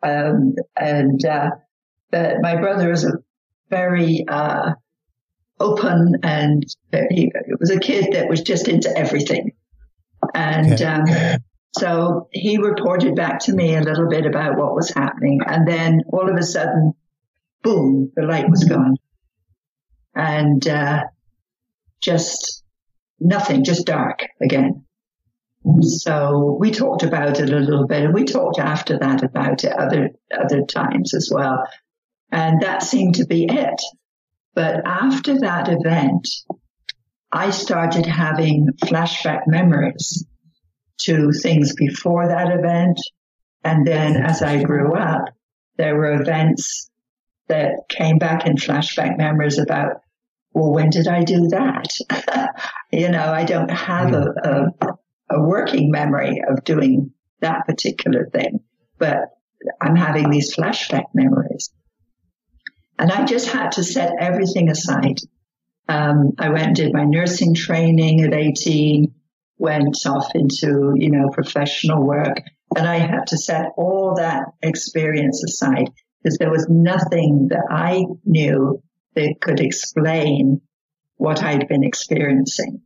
But my brother is a very open, and he was a kid that was just into everything. And so he reported back to me a little bit about what was happening. And then all of a sudden, boom, the light was gone. And just nothing, just dark again. So we talked about it a little bit, and we talked after that about it other times as well. And that seemed to be it. But after that event, I started having flashback memories to things before that event. And then as I grew up, there were events that came back in flashback memories about, well, when did I do that? I don't have a working memory of doing that particular thing, but I'm having these flashback memories. And I just had to set everything aside. I went and did my nursing training at 18, went off into, professional work, and I had to set all that experience aside because there was nothing that I knew that could explain what I'd been experiencing.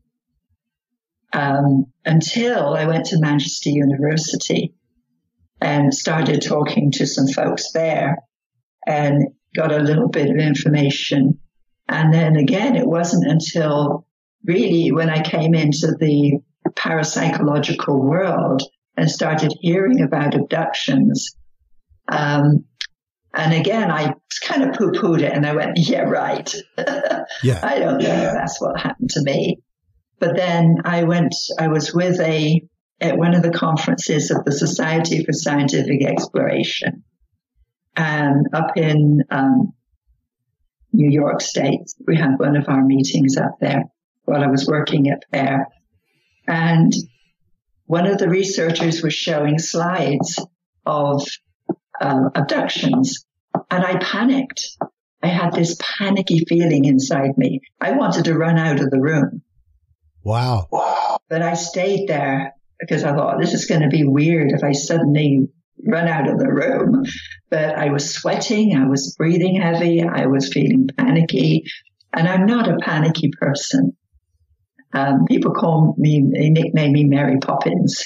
Until I went to Manchester University and started talking to some folks there and got a little bit of information. And then again, it wasn't until really when I came into the parapsychological world and started hearing about abductions. And again, I kind of poo-pooed it and I went, yeah, right. Yeah. I don't know if that's what happened to me. But then I was with at one of the conferences of the Society for Scientific Exploration, and up in New York State. We had one of our meetings up there while I was working up there. And one of the researchers was showing slides of abductions, and I panicked. I had this panicky feeling inside me. I wanted to run out of the room. Wow. But I stayed there because I thought this is going to be weird if I suddenly run out of the room. But I was sweating. I was breathing heavy. I was feeling panicky. And I'm not a panicky person. People they nickname me Mary Poppins.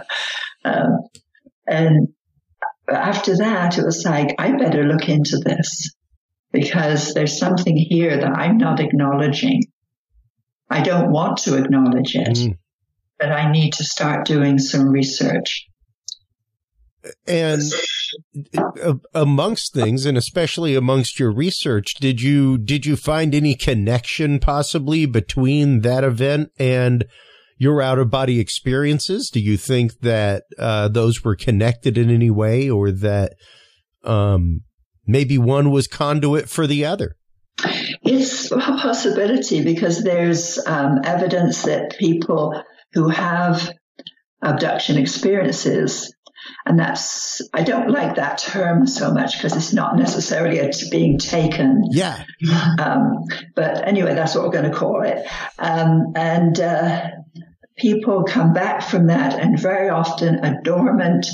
And after that, it was like, I better look into this because there's something here that I'm not acknowledging. I don't want to acknowledge it, but I need to start doing some research. And amongst things, and especially amongst your research, did you find any connection possibly between that event and your out-of-body experiences? Do you think that those were connected in any way, or that maybe one was conduit for the other? It's a possibility because there's evidence that people who have abduction experiences, and I don't like that term so much because it's not necessarily being taken. Yeah. But anyway, that's what we're going to call it. And people come back from that, and very often a dormant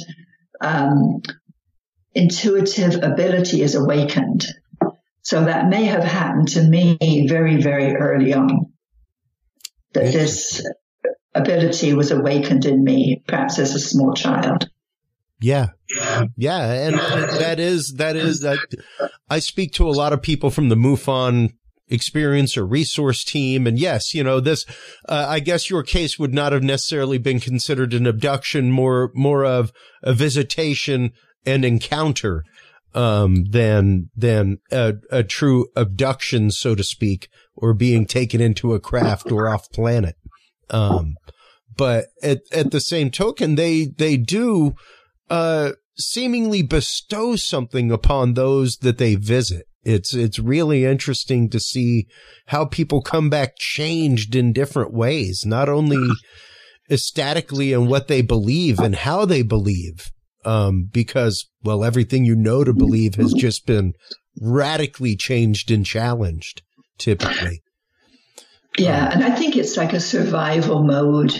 intuitive ability is awakened. So that may have happened to me very, very early on, that this ability was awakened in me, perhaps as a small child. Yeah. Yeah. And that is, I speak to a lot of people from the MUFON experience or resource team. And yes, this, I guess your case would not have necessarily been considered an abduction, more of a visitation and encounter, than a true abduction, so to speak, or being taken into a craft or off planet. But at the same token, they do seemingly bestow something upon those that they visit. It's really interesting to see how people come back changed in different ways, not only ecstatically in what they believe and how they believe, because, well, everything you know to believe has just been radically changed and challenged, typically. Yeah, and I think it's like a survival mode,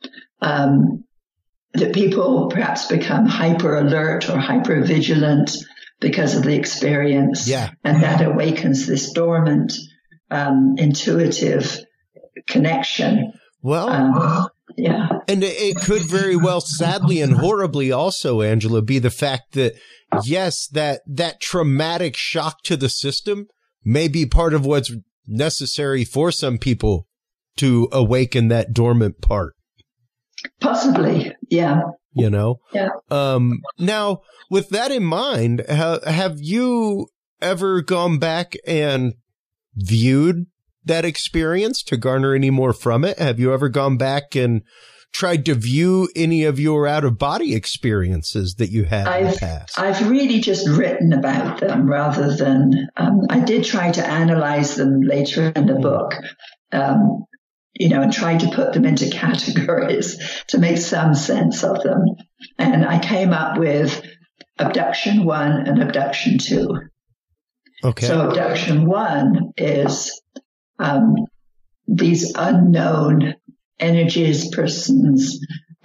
that people perhaps become hyper alert or hyper vigilant because of the experience. Yeah. And that awakens this dormant, intuitive connection. Well, yeah. And it could very well, sadly and horribly also, Angela, be the fact that, yes, that traumatic shock to the system may be part of what's necessary for some people to awaken that dormant part. Possibly. Yeah. You know? Yeah. Now, with that in mind, have you ever gone back and viewed that experience to garner any more from it? Have you ever gone back and tried to view any of your out-of-body experiences that you had in the past? I've really just written about them rather than, I did try to analyze them later in the book, and try to put them into categories to make some sense of them. And I came up with abduction 1 and abduction 2. Okay. So abduction 1 is these unknown energies, persons,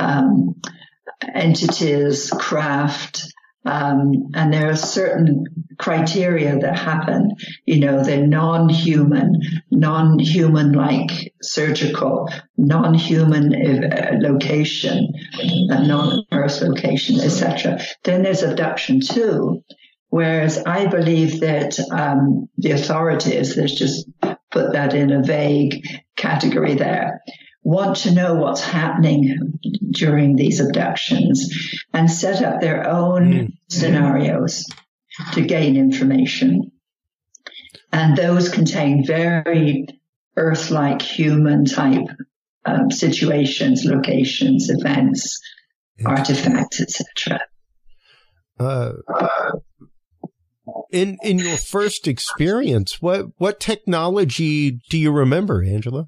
entities, craft, and there are certain criteria that happen. They're non-human-like surgical, non-human location, non-Earth location, etc. Then there's abduction 2, whereas I believe that the authorities, let's just put that in a vague category there, want to know what's happening during these abductions and set up their own scenarios to gain information. And those contain very Earth-like human type situations, locations, events, artifacts, etc. In your first experience, what technology do you remember, Angela?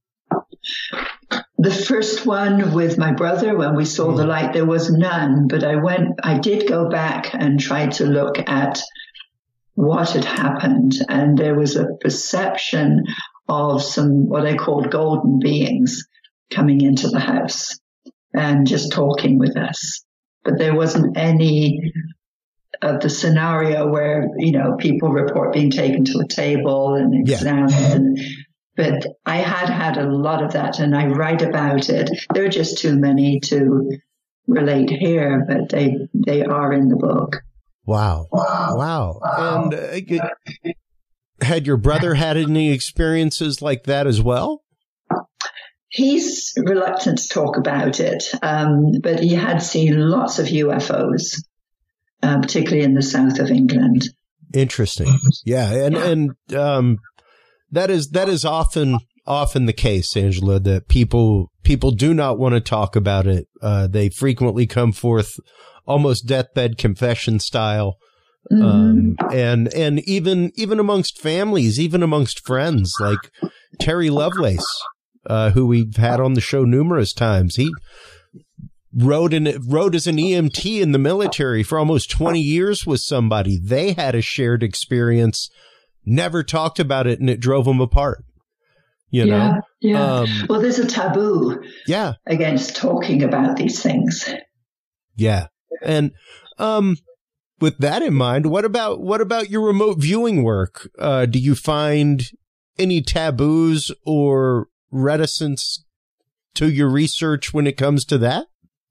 The first one with my brother, when we saw the light, there was none, but I did go back and try to look at what had happened. And there was a perception of some, what I called golden beings coming into the house and just talking with us. But there wasn't any of the scenario where, people report being taken to a table and examined. But I had a lot of that, and I write about it. There are just too many to relate here, but they are in the book. Wow. And had your brother had any experiences like that as well? He's reluctant to talk about it, but he had seen lots of UFOs, particularly in the south of England. Interesting. Yeah, and that is often the case, Angela, that people do not want to talk about it. They frequently come forth almost deathbed confession style. And even amongst families, even amongst friends, like Terry Lovelace, who we've had on the show numerous times. He rode as an EMT in the military for almost 20 years with somebody. They had a shared experience, never talked about it, and it drove them apart. You know? Yeah. Well, there's a taboo against talking about these things. Yeah. And with that in mind, what about your remote viewing work? Do you find any taboos or reticence to your research when it comes to that?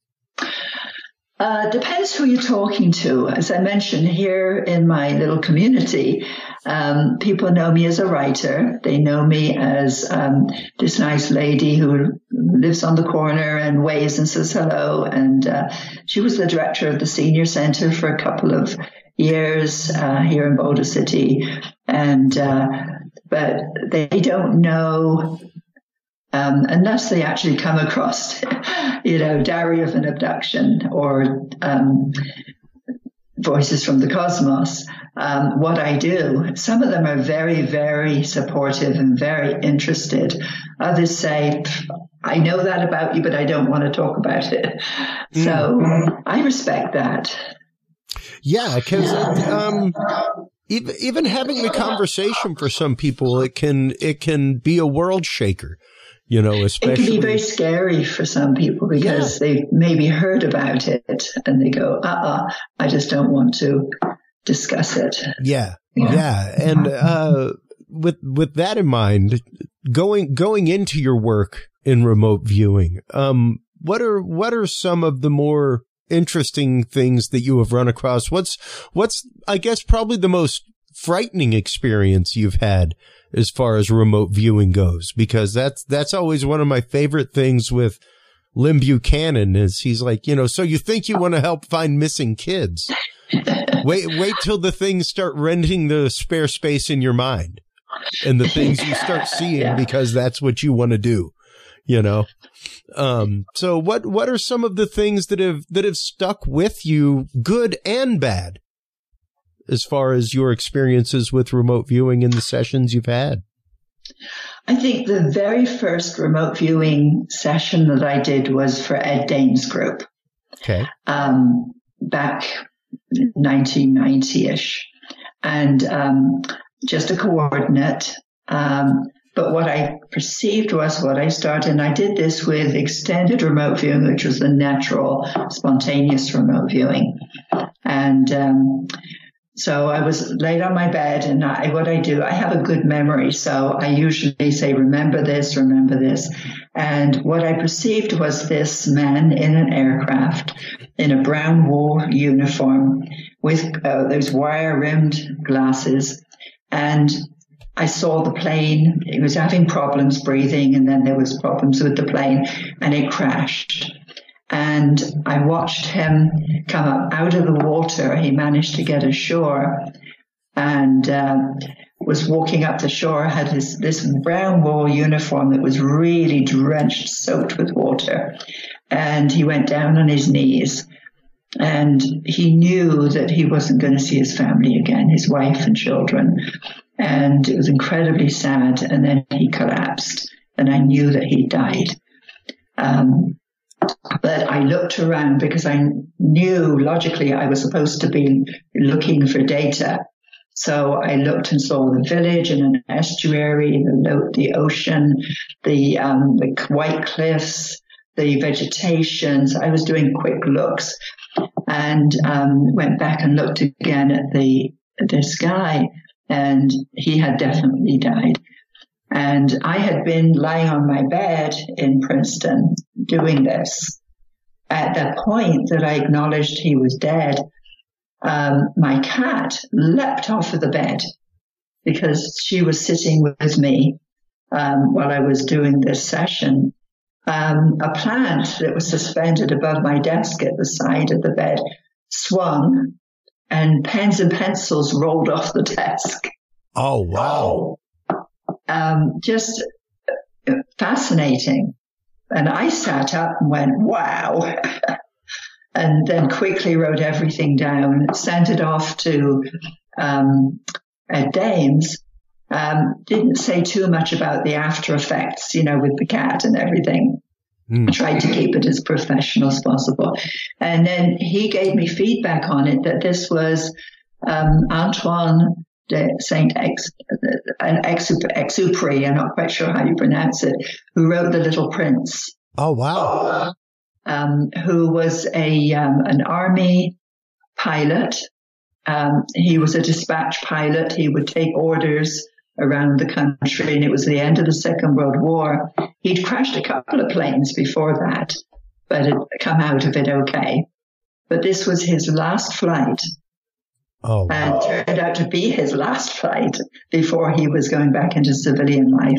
Depends who you're talking to. As I mentioned, here in my little community, people know me as a writer. They know me as this nice lady who lives on the corner and waves and says hello. And she was the director of the senior center for a couple of years here in Boulder City. And but they don't know unless they actually come across, Diary of an Abduction or Voices from the Cosmos. What I do, some of them are very, very supportive and very interested. Others say, I know that about you, but I don't want to talk about it. So I respect that. Yeah, because even having the conversation for some people, it can be a world shaker. Especially. It can be very scary for some people because they've maybe heard about it and they go, I just don't want to discuss it. Yeah. And with that in mind, going into your work in remote viewing, what are some of the more interesting things that you have run across? What's I guess probably the most frightening experience you've had as far as remote viewing goes? Because that's always one of my favorite things with Lynn Buchanan is he's like, so you think you want to help find missing kids. Wait till the things start renting the spare space in your mind and the things you start seeing because that's what you want to do, So what are some of the things that have stuck with you, good and bad, as far as your experiences with remote viewing in the sessions you've had? I think the very first remote viewing session that I did was for Ed Dane's group. Okay. Back 1990-ish. And just a coordinate. But what I perceived was what I started, and I did this with extended remote viewing, which was the natural, spontaneous remote viewing. And so I was laid on my bed, and what I do, I have a good memory. So I usually say, remember this. And what I perceived was this man in an aircraft in a brown wool uniform with those wire-rimmed glasses. And I saw the plane. He was having problems breathing, and then there was problems with the plane, and it crashed. And I watched him come up out of the water. He managed to get ashore and was walking up the shore, had this brown wool uniform that was really drenched, soaked with water. And he went down on his knees. And he knew that he wasn't going to see his family again, his wife and children. And it was incredibly sad. And then he collapsed, and I knew that he died. But I looked around because I knew logically I was supposed to be looking for data. So I looked and saw the village and an estuary, the ocean, the white cliffs, the vegetation. So I was doing quick looks and went back and looked again at this guy, and he had definitely died. And I had been lying on my bed in Princeton doing this. At the point that I acknowledged he was dead, my cat leapt off of the bed because she was sitting with me while I was doing this session. A plant that was suspended above my desk at the side of the bed swung, and pens and pencils rolled off the desk. Oh, wow. Just fascinating. And I sat up and went, wow. And then quickly wrote everything down, sent it off to Ed Dames. Didn't say too much about the after effects, with the cat and everything. Tried to keep it as professional as possible. And then he gave me feedback on it that this was Antoine de Saint-Exupéry, I'm not quite sure how you pronounce it, who wrote The Little Prince. Oh, wow. Who was an army pilot. He was a dispatch pilot. He would take orders around the country, and it was the end of the Second World War. He'd crashed a couple of planes before that, but had come out of it okay. But this was his last flight. Oh, wow. And turned out to be his last flight before he was going back into civilian life.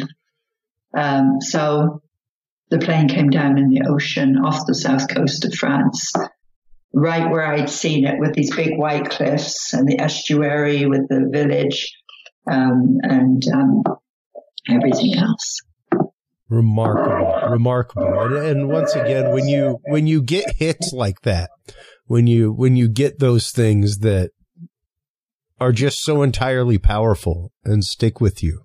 So the plane came down in the ocean off the south coast of France, right where I'd seen it, with these big white cliffs and the estuary with the village and everything else. Remarkable. And once again, when you get hits like that, when you get those things that are just so entirely powerful and stick with you,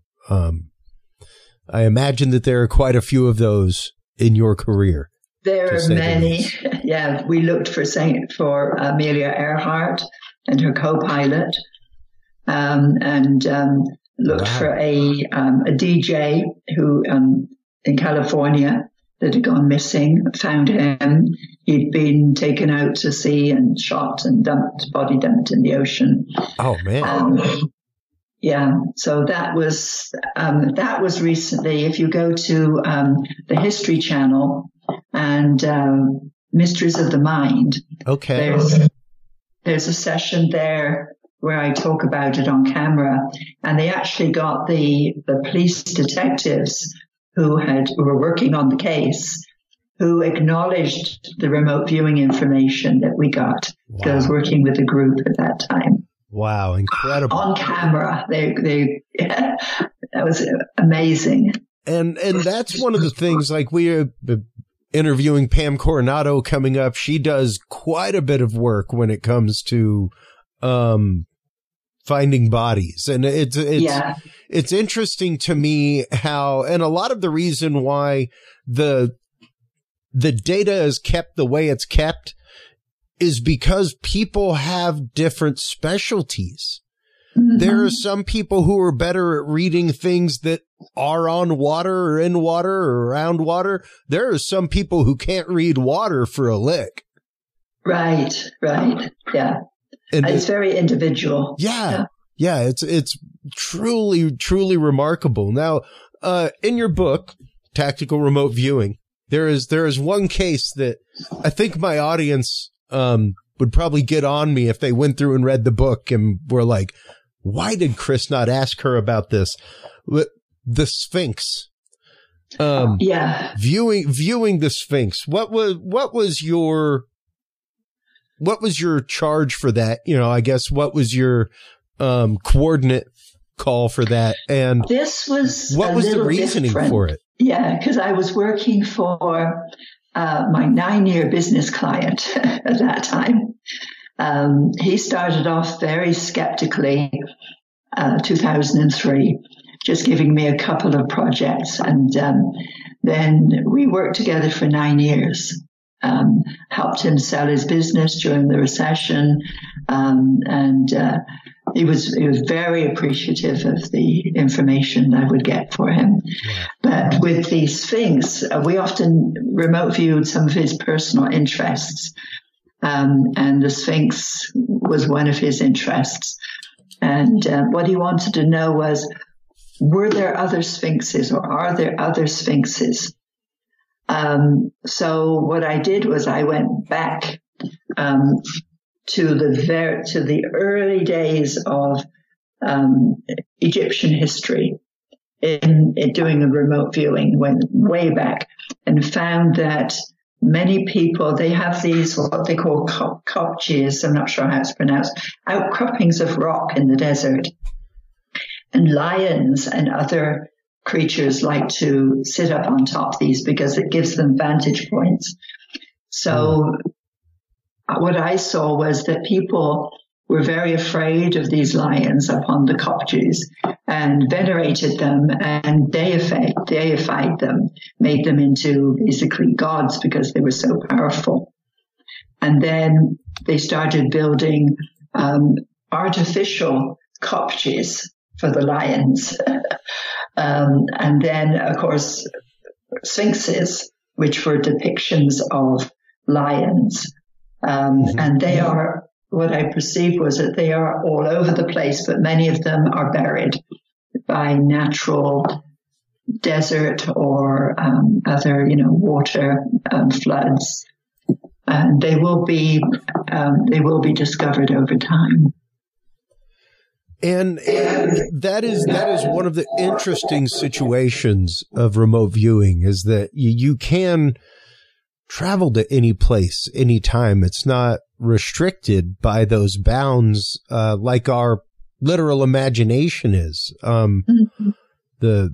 I imagine that there are quite a few of those in your career. There are many. Yeah, we looked for Amelia Earhart and her co-pilot, and looked for a DJ who in California that had gone missing. Found him. He'd been taken out to sea and shot and body dumped in the ocean. Oh man. Yeah, so that was recently. If you go to the History Channel and Mysteries of the Mind, okay, there's a session there where I talk about it on camera, and they actually got the police detectives who were working on the case, who acknowledged the remote viewing information that we got. Wow. Because I was working with a group at that time. Wow, incredible. On camera. That was amazing. And that's one of the things, like we are interviewing Pam Coronado coming up. She does quite a bit of work when it comes to finding bodies. And it's interesting to me how, and a lot of the reason why the data is kept the way it's kept is because people have different specialties. Mm-hmm. There are some people who are better at reading things that are on water or in water or around water. There are some people who can't read water for a lick. Right. Yeah. And it's very individual. Yeah. It's truly, truly remarkable. Now, in your book, Tactical Remote Viewing, there is one case that I think my audience would probably get on me if they went through and read the book and were like, why did Chris not ask her about this? The Sphinx. Viewing the Sphinx. What was your charge for that? You know, I guess what was your coordinate call for that? And what was the reasoning for it? Yeah, because I was working for my 9-year business client at that time. He started off very skeptically, 2003, just giving me a couple of projects. And then we worked together for 9 years, helped him sell his business during the recession. And he was very appreciative of the information I would get for him. Yeah. But with the Sphinx, we often remote viewed some of his personal interests. And the Sphinx was one of his interests. And what he wanted to know was, were there other Sphinxes or are there other Sphinxes? So what I did was I went back to the early days of Egyptian history in doing a remote viewing, went way back and found that many people, they have these, what they call kopjes, I'm not sure how it's pronounced, outcroppings of rock in the desert. And lions and other creatures like to sit up on top of these because it gives them vantage points. So what I saw was that people were very afraid of these lions upon the kopjes and venerated them and deified them, made them into basically gods because they were so powerful. And then they started building artificial kopjes for the lions. And then, of course, sphinxes, which were depictions of lions. And they are, what I perceived was that they are all over the place, but many of them are buried by natural desert or other, water floods. And they will be discovered over time. And that is one of the interesting situations of remote viewing, is that you can travel to any place, anytime. It's not restricted by those bounds, like our literal imagination is. The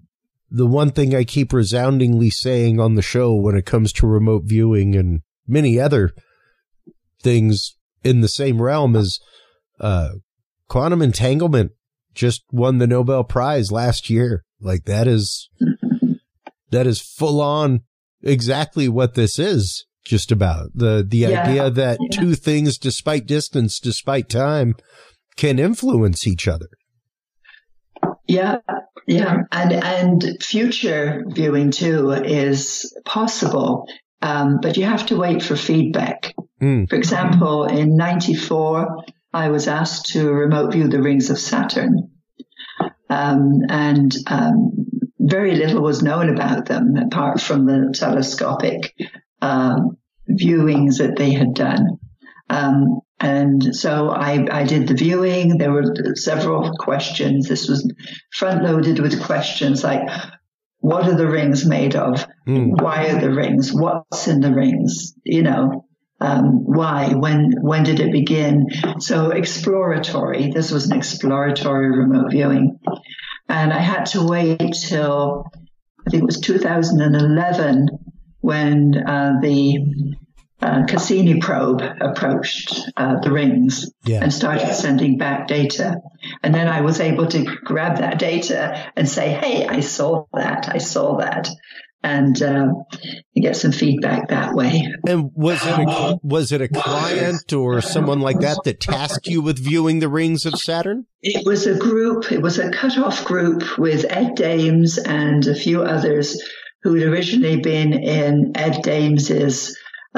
the one thing I keep resoundingly saying on the show when it comes to remote viewing and many other things in the same realm is quantum entanglement just won the Nobel Prize last year. Like that is full on exactly what this is just about. The idea that two things, despite distance, despite time, can influence each other. Yeah. And future viewing too is possible. But you have to wait for feedback. For example, in 1994, I was asked to remote view the rings of Saturn. And very little was known about them apart from the telescopic viewings that they had done. And so I did the viewing. There were several questions. This was front loaded with questions like, what are the rings made of? Why are the rings? What's in the rings? Why? When did it begin? So exploratory. This was an exploratory remote viewing. And I had to wait till, I think it was 2011 when the Cassini probe approached the rings and started sending back data. And then I was able to grab that data and say, hey, I saw that. And you get some feedback that way. And was it a client or someone like that tasked you with viewing the rings of Saturn? It was a group. It was a cutoff group with Ed Dames and a few others who had originally been in Ed Dames's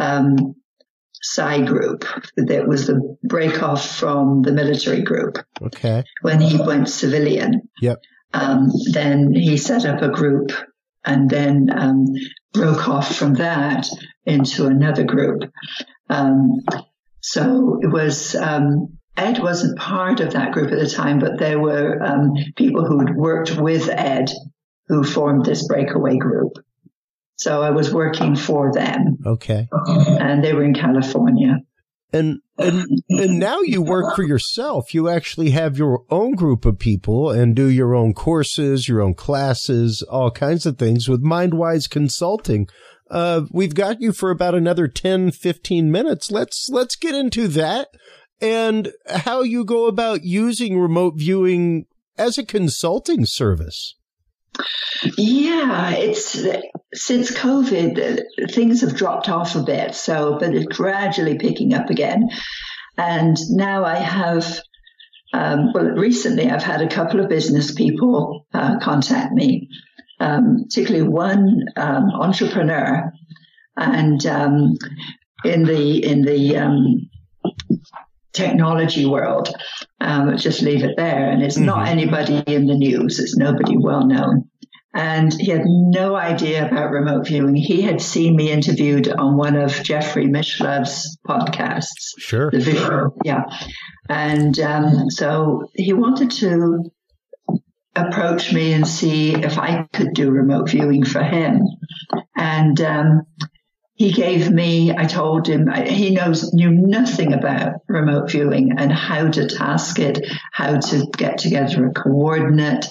Psi group. That was the break off from the military group. Okay. When he went civilian. Yep. Then he set up a group and then broke off from that into another group. So it was, Ed wasn't part of that group at the time, but there were people who'd worked with Ed who formed this breakaway group. So I was working for them. Okay. And they were in California. And now you work for yourself. You actually have your own group of people and do your own courses, your own classes, all kinds of things with MindWise Consulting. We've got you for about another 10, 15 minutes. Let's get into that and how you go about using remote viewing as a consulting service. Yeah, it's since COVID, things have dropped off a bit. But it's gradually picking up again. And now I have, recently I've had a couple of business people contact me, particularly one entrepreneur, and in the technology world. Just leave it there. And it's not anybody in the news. It's nobody well known. And he had no idea about remote viewing. He had seen me interviewed on one of Jeffrey Mishlov's podcasts. Sure. The visual, yeah. And so he wanted to approach me and see if I could do remote viewing for him. And he gave me, I told him, he knew nothing about remote viewing and how to task it, how to get together a coordinate,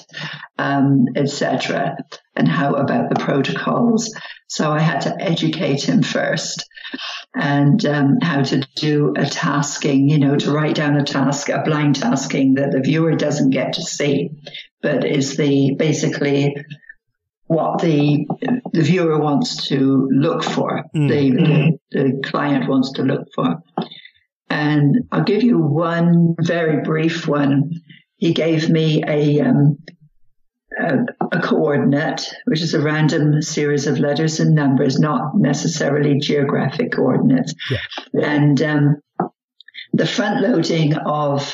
etc., and how about the protocols. So I had to educate him first and how to do a tasking, to write down a task, a blind tasking that the viewer doesn't get to see, but is basically what the viewer wants to look for, the client wants to look for. And I'll give you one very brief one. He gave me a coordinate, which is a random series of letters and numbers, not necessarily geographic coordinates. Yeah. And the front loading of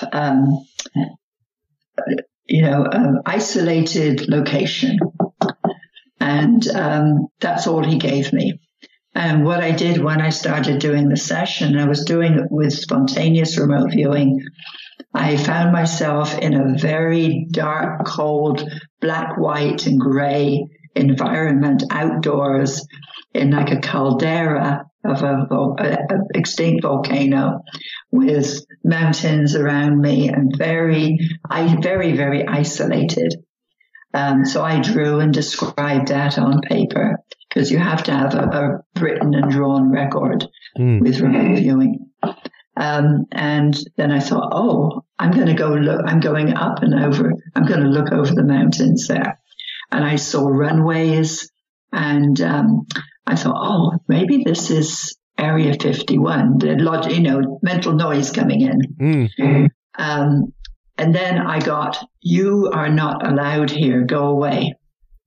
isolated location. And that's all he gave me. And what I did when I started doing the session, I was doing it with spontaneous remote viewing. I found myself in a very dark, cold, black, white, and gray environment outdoors in like a caldera of an extinct volcano with mountains around me and very, very, very isolated. So I drew and described that on paper, because you have to have a written and drawn record with remote viewing. And then I thought, I'm going to go look, I'm going up and over, I'm going to look over the mountains there. And I saw runways, and I thought, maybe this is Area 51, the mental noise coming in. And then I got, you are not allowed here, go away.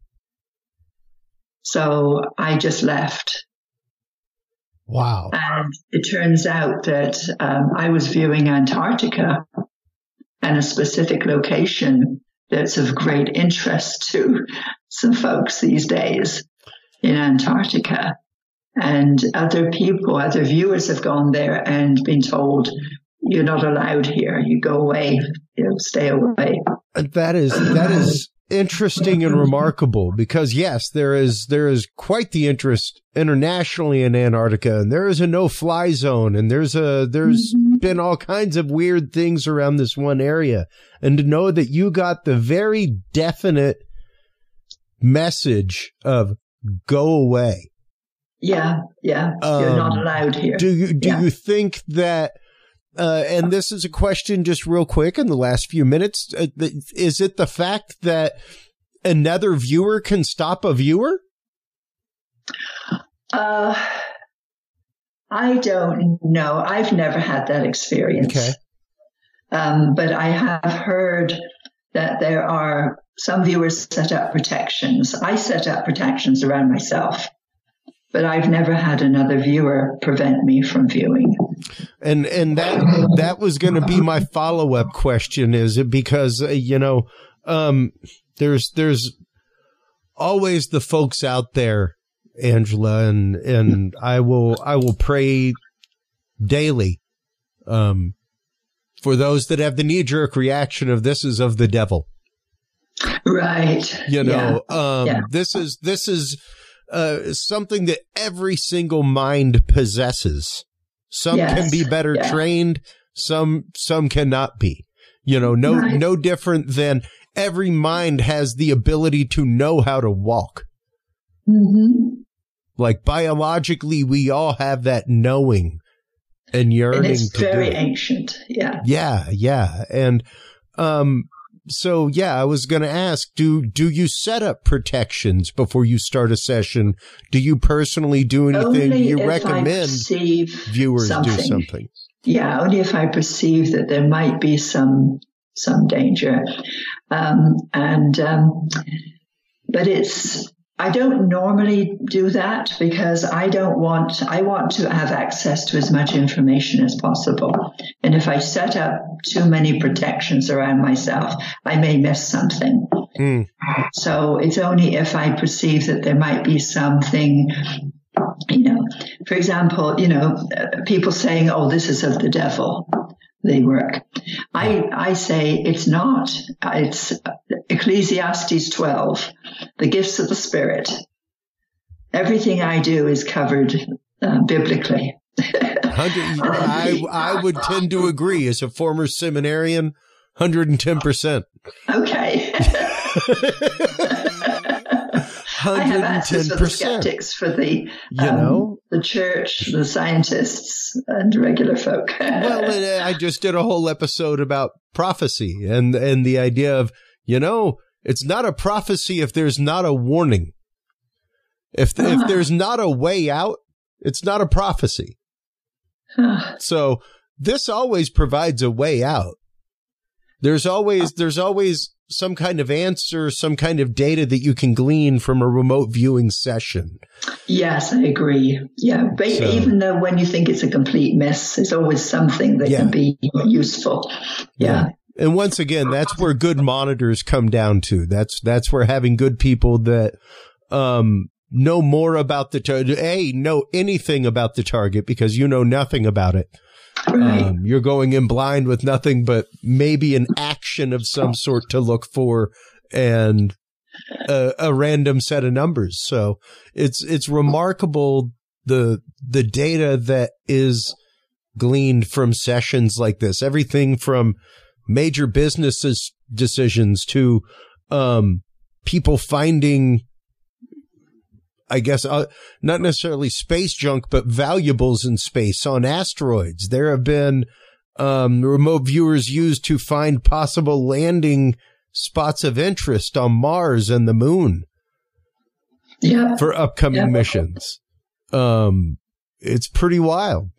So I just left. Wow. And it turns out that I was viewing Antarctica, and a specific location that's of great interest to some folks these days in Antarctica. And other viewers have gone there and been told, you're not allowed here. You go away, stay away. That is interesting and remarkable, because yes, there is quite the interest internationally in Antarctica, and there is a no-fly zone, and there's been all kinds of weird things around this one area. And to know that you got the very definite message of go away. Yeah. You're not allowed here. Do you think that, and this is a question just real quick in the last few minutes, is it the fact that another viewer can stop a viewer? I don't know. I've never had that experience. Okay. But I have heard that there are some viewers set up protections. I set up protections around myself, but I've never had another viewer prevent me from viewing. And that was going to be my follow-up question, is it because, there's always the folks out there, Angela, and I will pray daily, for those that have the knee-jerk reaction of this is of the devil. Right. This is something that every single mind possesses. Some can be better trained. Some cannot be, no different than every mind has the ability to know how to walk. Mm-hmm. Like biologically, we all have that knowing and yearning. And it's very ancient. Yeah. Yeah. And, so I was going to ask, do you set up protections before you start a session? Do you personally do anything? Only you if recommend viewers do something? Yeah, only if I perceive that there might be some danger. But I don't normally do that, because I want to have access to as much information as possible. And if I set up too many protections around myself, I may miss something. So it's only if I perceive that there might be something, for example, people saying, this is of the devil. They work. I say it's not. It's Ecclesiastes 12, the gifts of the Spirit. Everything I do is covered biblically. I would tend to agree. As a former seminarian, 110%. Okay. 110%. I have answers for the skeptics, for the church, the scientists, and regular folk. Well, I just did a whole episode about prophecy and the idea of, it's not a prophecy if there's not a warning. If there's not a way out, it's not a prophecy. So this always provides a way out. There's always some kind of answer, some kind of data that you can glean from a remote viewing session. Yes, I agree. Yeah, but even though when you think it's a complete mess, there's always something that can be useful. Yeah. And once again, that's where good monitors come down to. That's where having good people that know more about the target, know anything about the target, because you know nothing about it. Right. You're going in blind with nothing but maybe an action of some sort to look for and a random set of numbers. So it's remarkable the data that is gleaned from sessions like this. Everything from major business decisions to people finding, I guess, not necessarily space junk, but valuables in space on asteroids. There have been remote viewers used to find possible landing spots of interest on Mars and the moon for upcoming missions. It's pretty wild.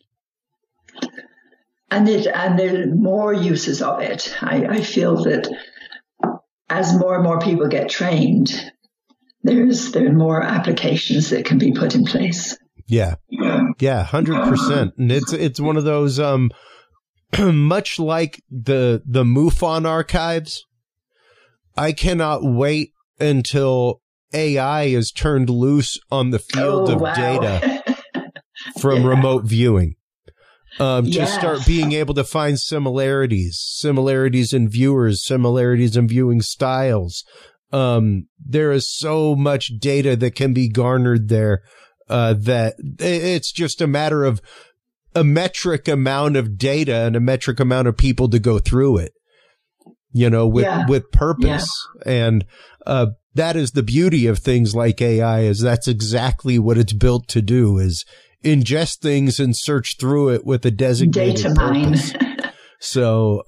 And there are more uses of it. I feel that as more and more people get trained, there are more applications that can be put in place. Yeah, 100%. And it's one of those, much like the MUFON archives. I cannot wait until AI is turned loose on the field of data from remote viewing. To start being able to find similarities in viewers, similarities in viewing styles. There is so much data that can be garnered there, that it's just a matter of a metric amount of data and a metric amount of people to go through it, with purpose. And, that is the beauty of things like AI, is that's exactly what it's built to do, is ingest things and search through it with a designated data purpose. So,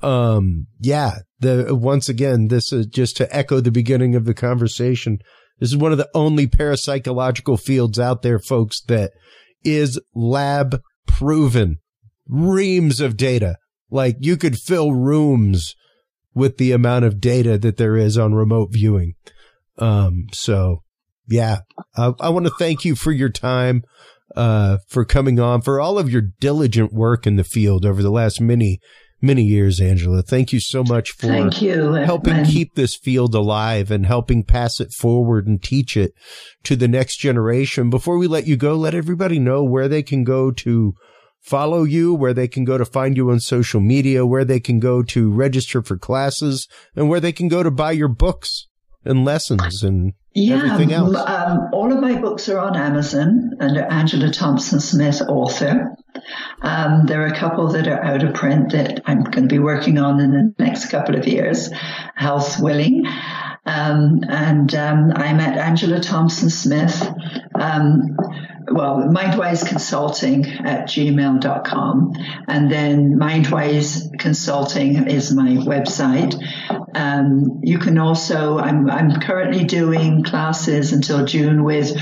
once again, this is just to echo the beginning of the conversation. This is one of the only parapsychological fields out there, folks, that is lab proven. Reams of data. Like, you could fill rooms with the amount of data that there is on remote viewing. I want to thank you for your time, for coming on, for all of your diligent work in the field over the last many years, Angela. Thank you so much for helping keep this field alive and helping pass it forward and teach it to the next generation. Before we let you go, let everybody know where they can go to follow you, where they can go to find you on social media, where they can go to register for classes, and where they can go to buy your books and lessons and everything else. All of my books are on Amazon under Angela Thompson Smith, author. There are a couple that are out of print that I'm going to be working on in the next couple of years, health willing. I'm at Angela Thompson Smith. Mindwise Consulting at gmail.com. And then Mindwise Consulting is my website. You can also, I'm currently doing classes until June with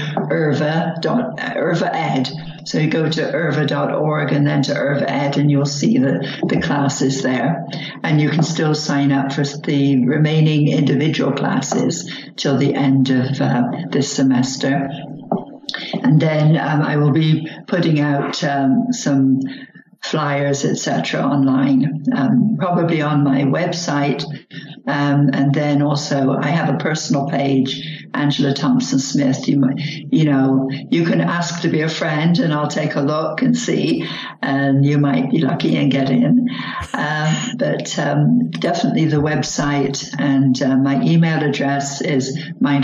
Irva Ed. So you go to irva.org and then to Irva Ed, and you'll see the classes there. And you can still sign up for the remaining individual classes till the end of this semester. And then I will be putting out some flyers, etc., online, probably on my website. And then also I have a personal page, Angela Thompson Smith. You can ask to be a friend and I'll take a look and see, and you might be lucky and get in. But definitely the website, and my email address is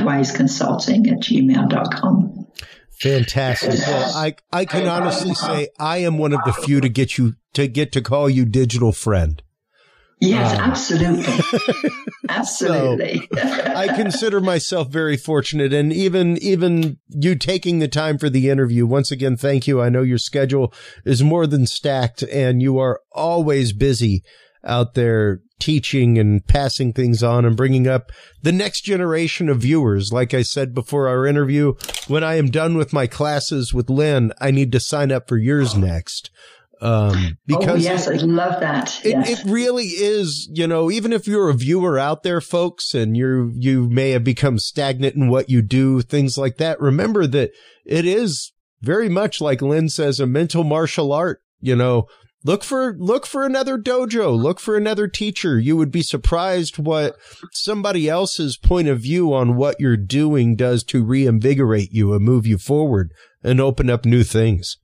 mindwiseconsulting@gmail.com. Fantastic. Well, I can honestly say I am one of the few to get to call you digital friend. Yes, absolutely. Absolutely. So, I consider myself very fortunate, and even you taking the time for the interview. Once again, thank you. I know your schedule is more than stacked, and you are always busy out there teaching and passing things on and bringing up the next generation of viewers. Like I said before our interview, when I am done with my classes with Lynn, I need to sign up for yours next. Because yes, I love that. It really is, even if you're a viewer out there, folks, and you may have become stagnant in what you do, things like that. Remember that it is very much, like Lynn says, a mental martial art. Look for another dojo, look for another teacher. You would be surprised what somebody else's point of view on what you're doing does to reinvigorate you and move you forward and open up new things.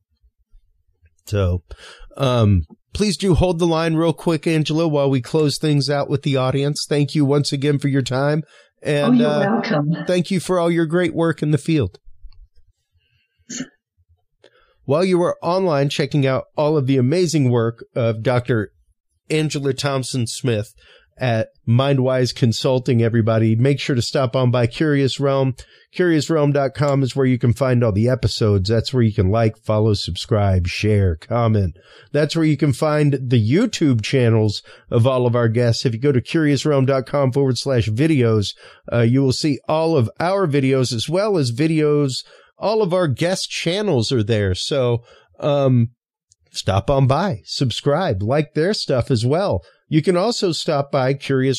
So, please do hold the line real quick, Angela, while we close things out with the audience. Thank you once again for your time. And you're welcome. Thank you for all your great work in the field. While you are online checking out all of the amazing work of Dr. Angela Thompson Smith at Mindwise Consulting, everybody. Make sure to stop on by Curious Realm. CuriousRealm.com is where you can find all the episodes. That's where you can like, follow, subscribe, share, comment. That's where you can find the YouTube channels of all of our guests. If you go to CuriousRealm.com/videos, you will see all of our videos as well as videos. All of our guest channels are there. So, stop on by, subscribe, like their stuff as well. You can also stop by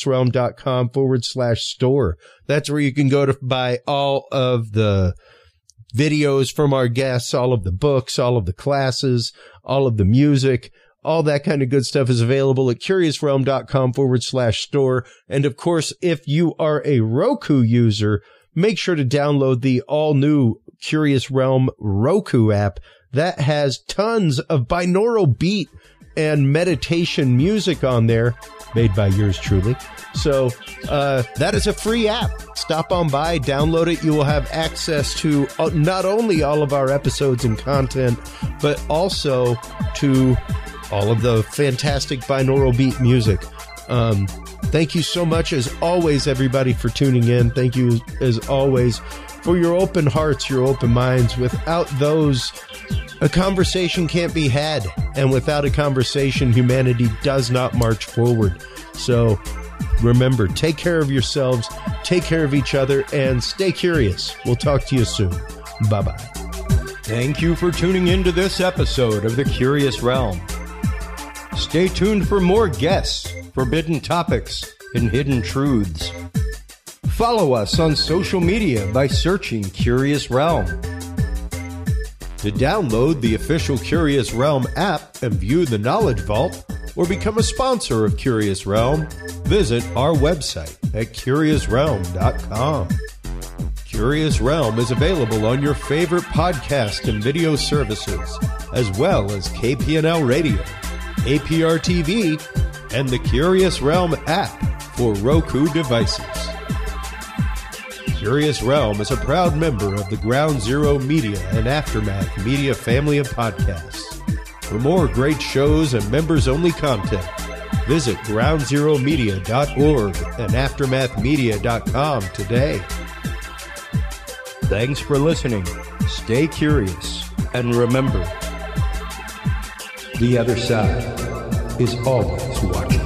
CuriousRealm.com/store. That's where you can go to buy all of the videos from our guests, all of the books, all of the classes, all of the music, all that kind of good stuff is available at CuriousRealm.com/store. And of course, if you are a Roku user, make sure to download the all new Curious Realm Roku app that has tons of binaural beat and meditation music on there, made by yours truly. So that is a free app. Stop on by, download it. You will have access to not only all of our episodes and content, but also to all of the fantastic binaural beat music. Thank you so much, as always, everybody, for tuning in. Thank you, as always, for your open hearts, your open minds. Without those, a conversation can't be had. And without a conversation, humanity does not march forward. So remember, take care of yourselves, take care of each other, and stay curious. We'll talk to you soon. Bye-bye. Thank you for tuning into this episode of The Curious Realm. Stay tuned for more guests, forbidden topics, and hidden truths. Follow us on social media by searching Curious Realm. To download the official Curious Realm app and view the Knowledge Vault, or become a sponsor of Curious Realm, visit our website at CuriousRealm.com. Curious Realm is available on your favorite podcast and video services, as well as KPNL Radio, APR TV, and the Curious Realm app for Roku devices. Curious Realm is a proud member of the Ground Zero Media and Aftermath Media family of podcasts. For more great shows and members-only content, visit groundzeromedia.org and aftermathmedia.com today. Thanks for listening. Stay curious. And remember, the other side is always watching.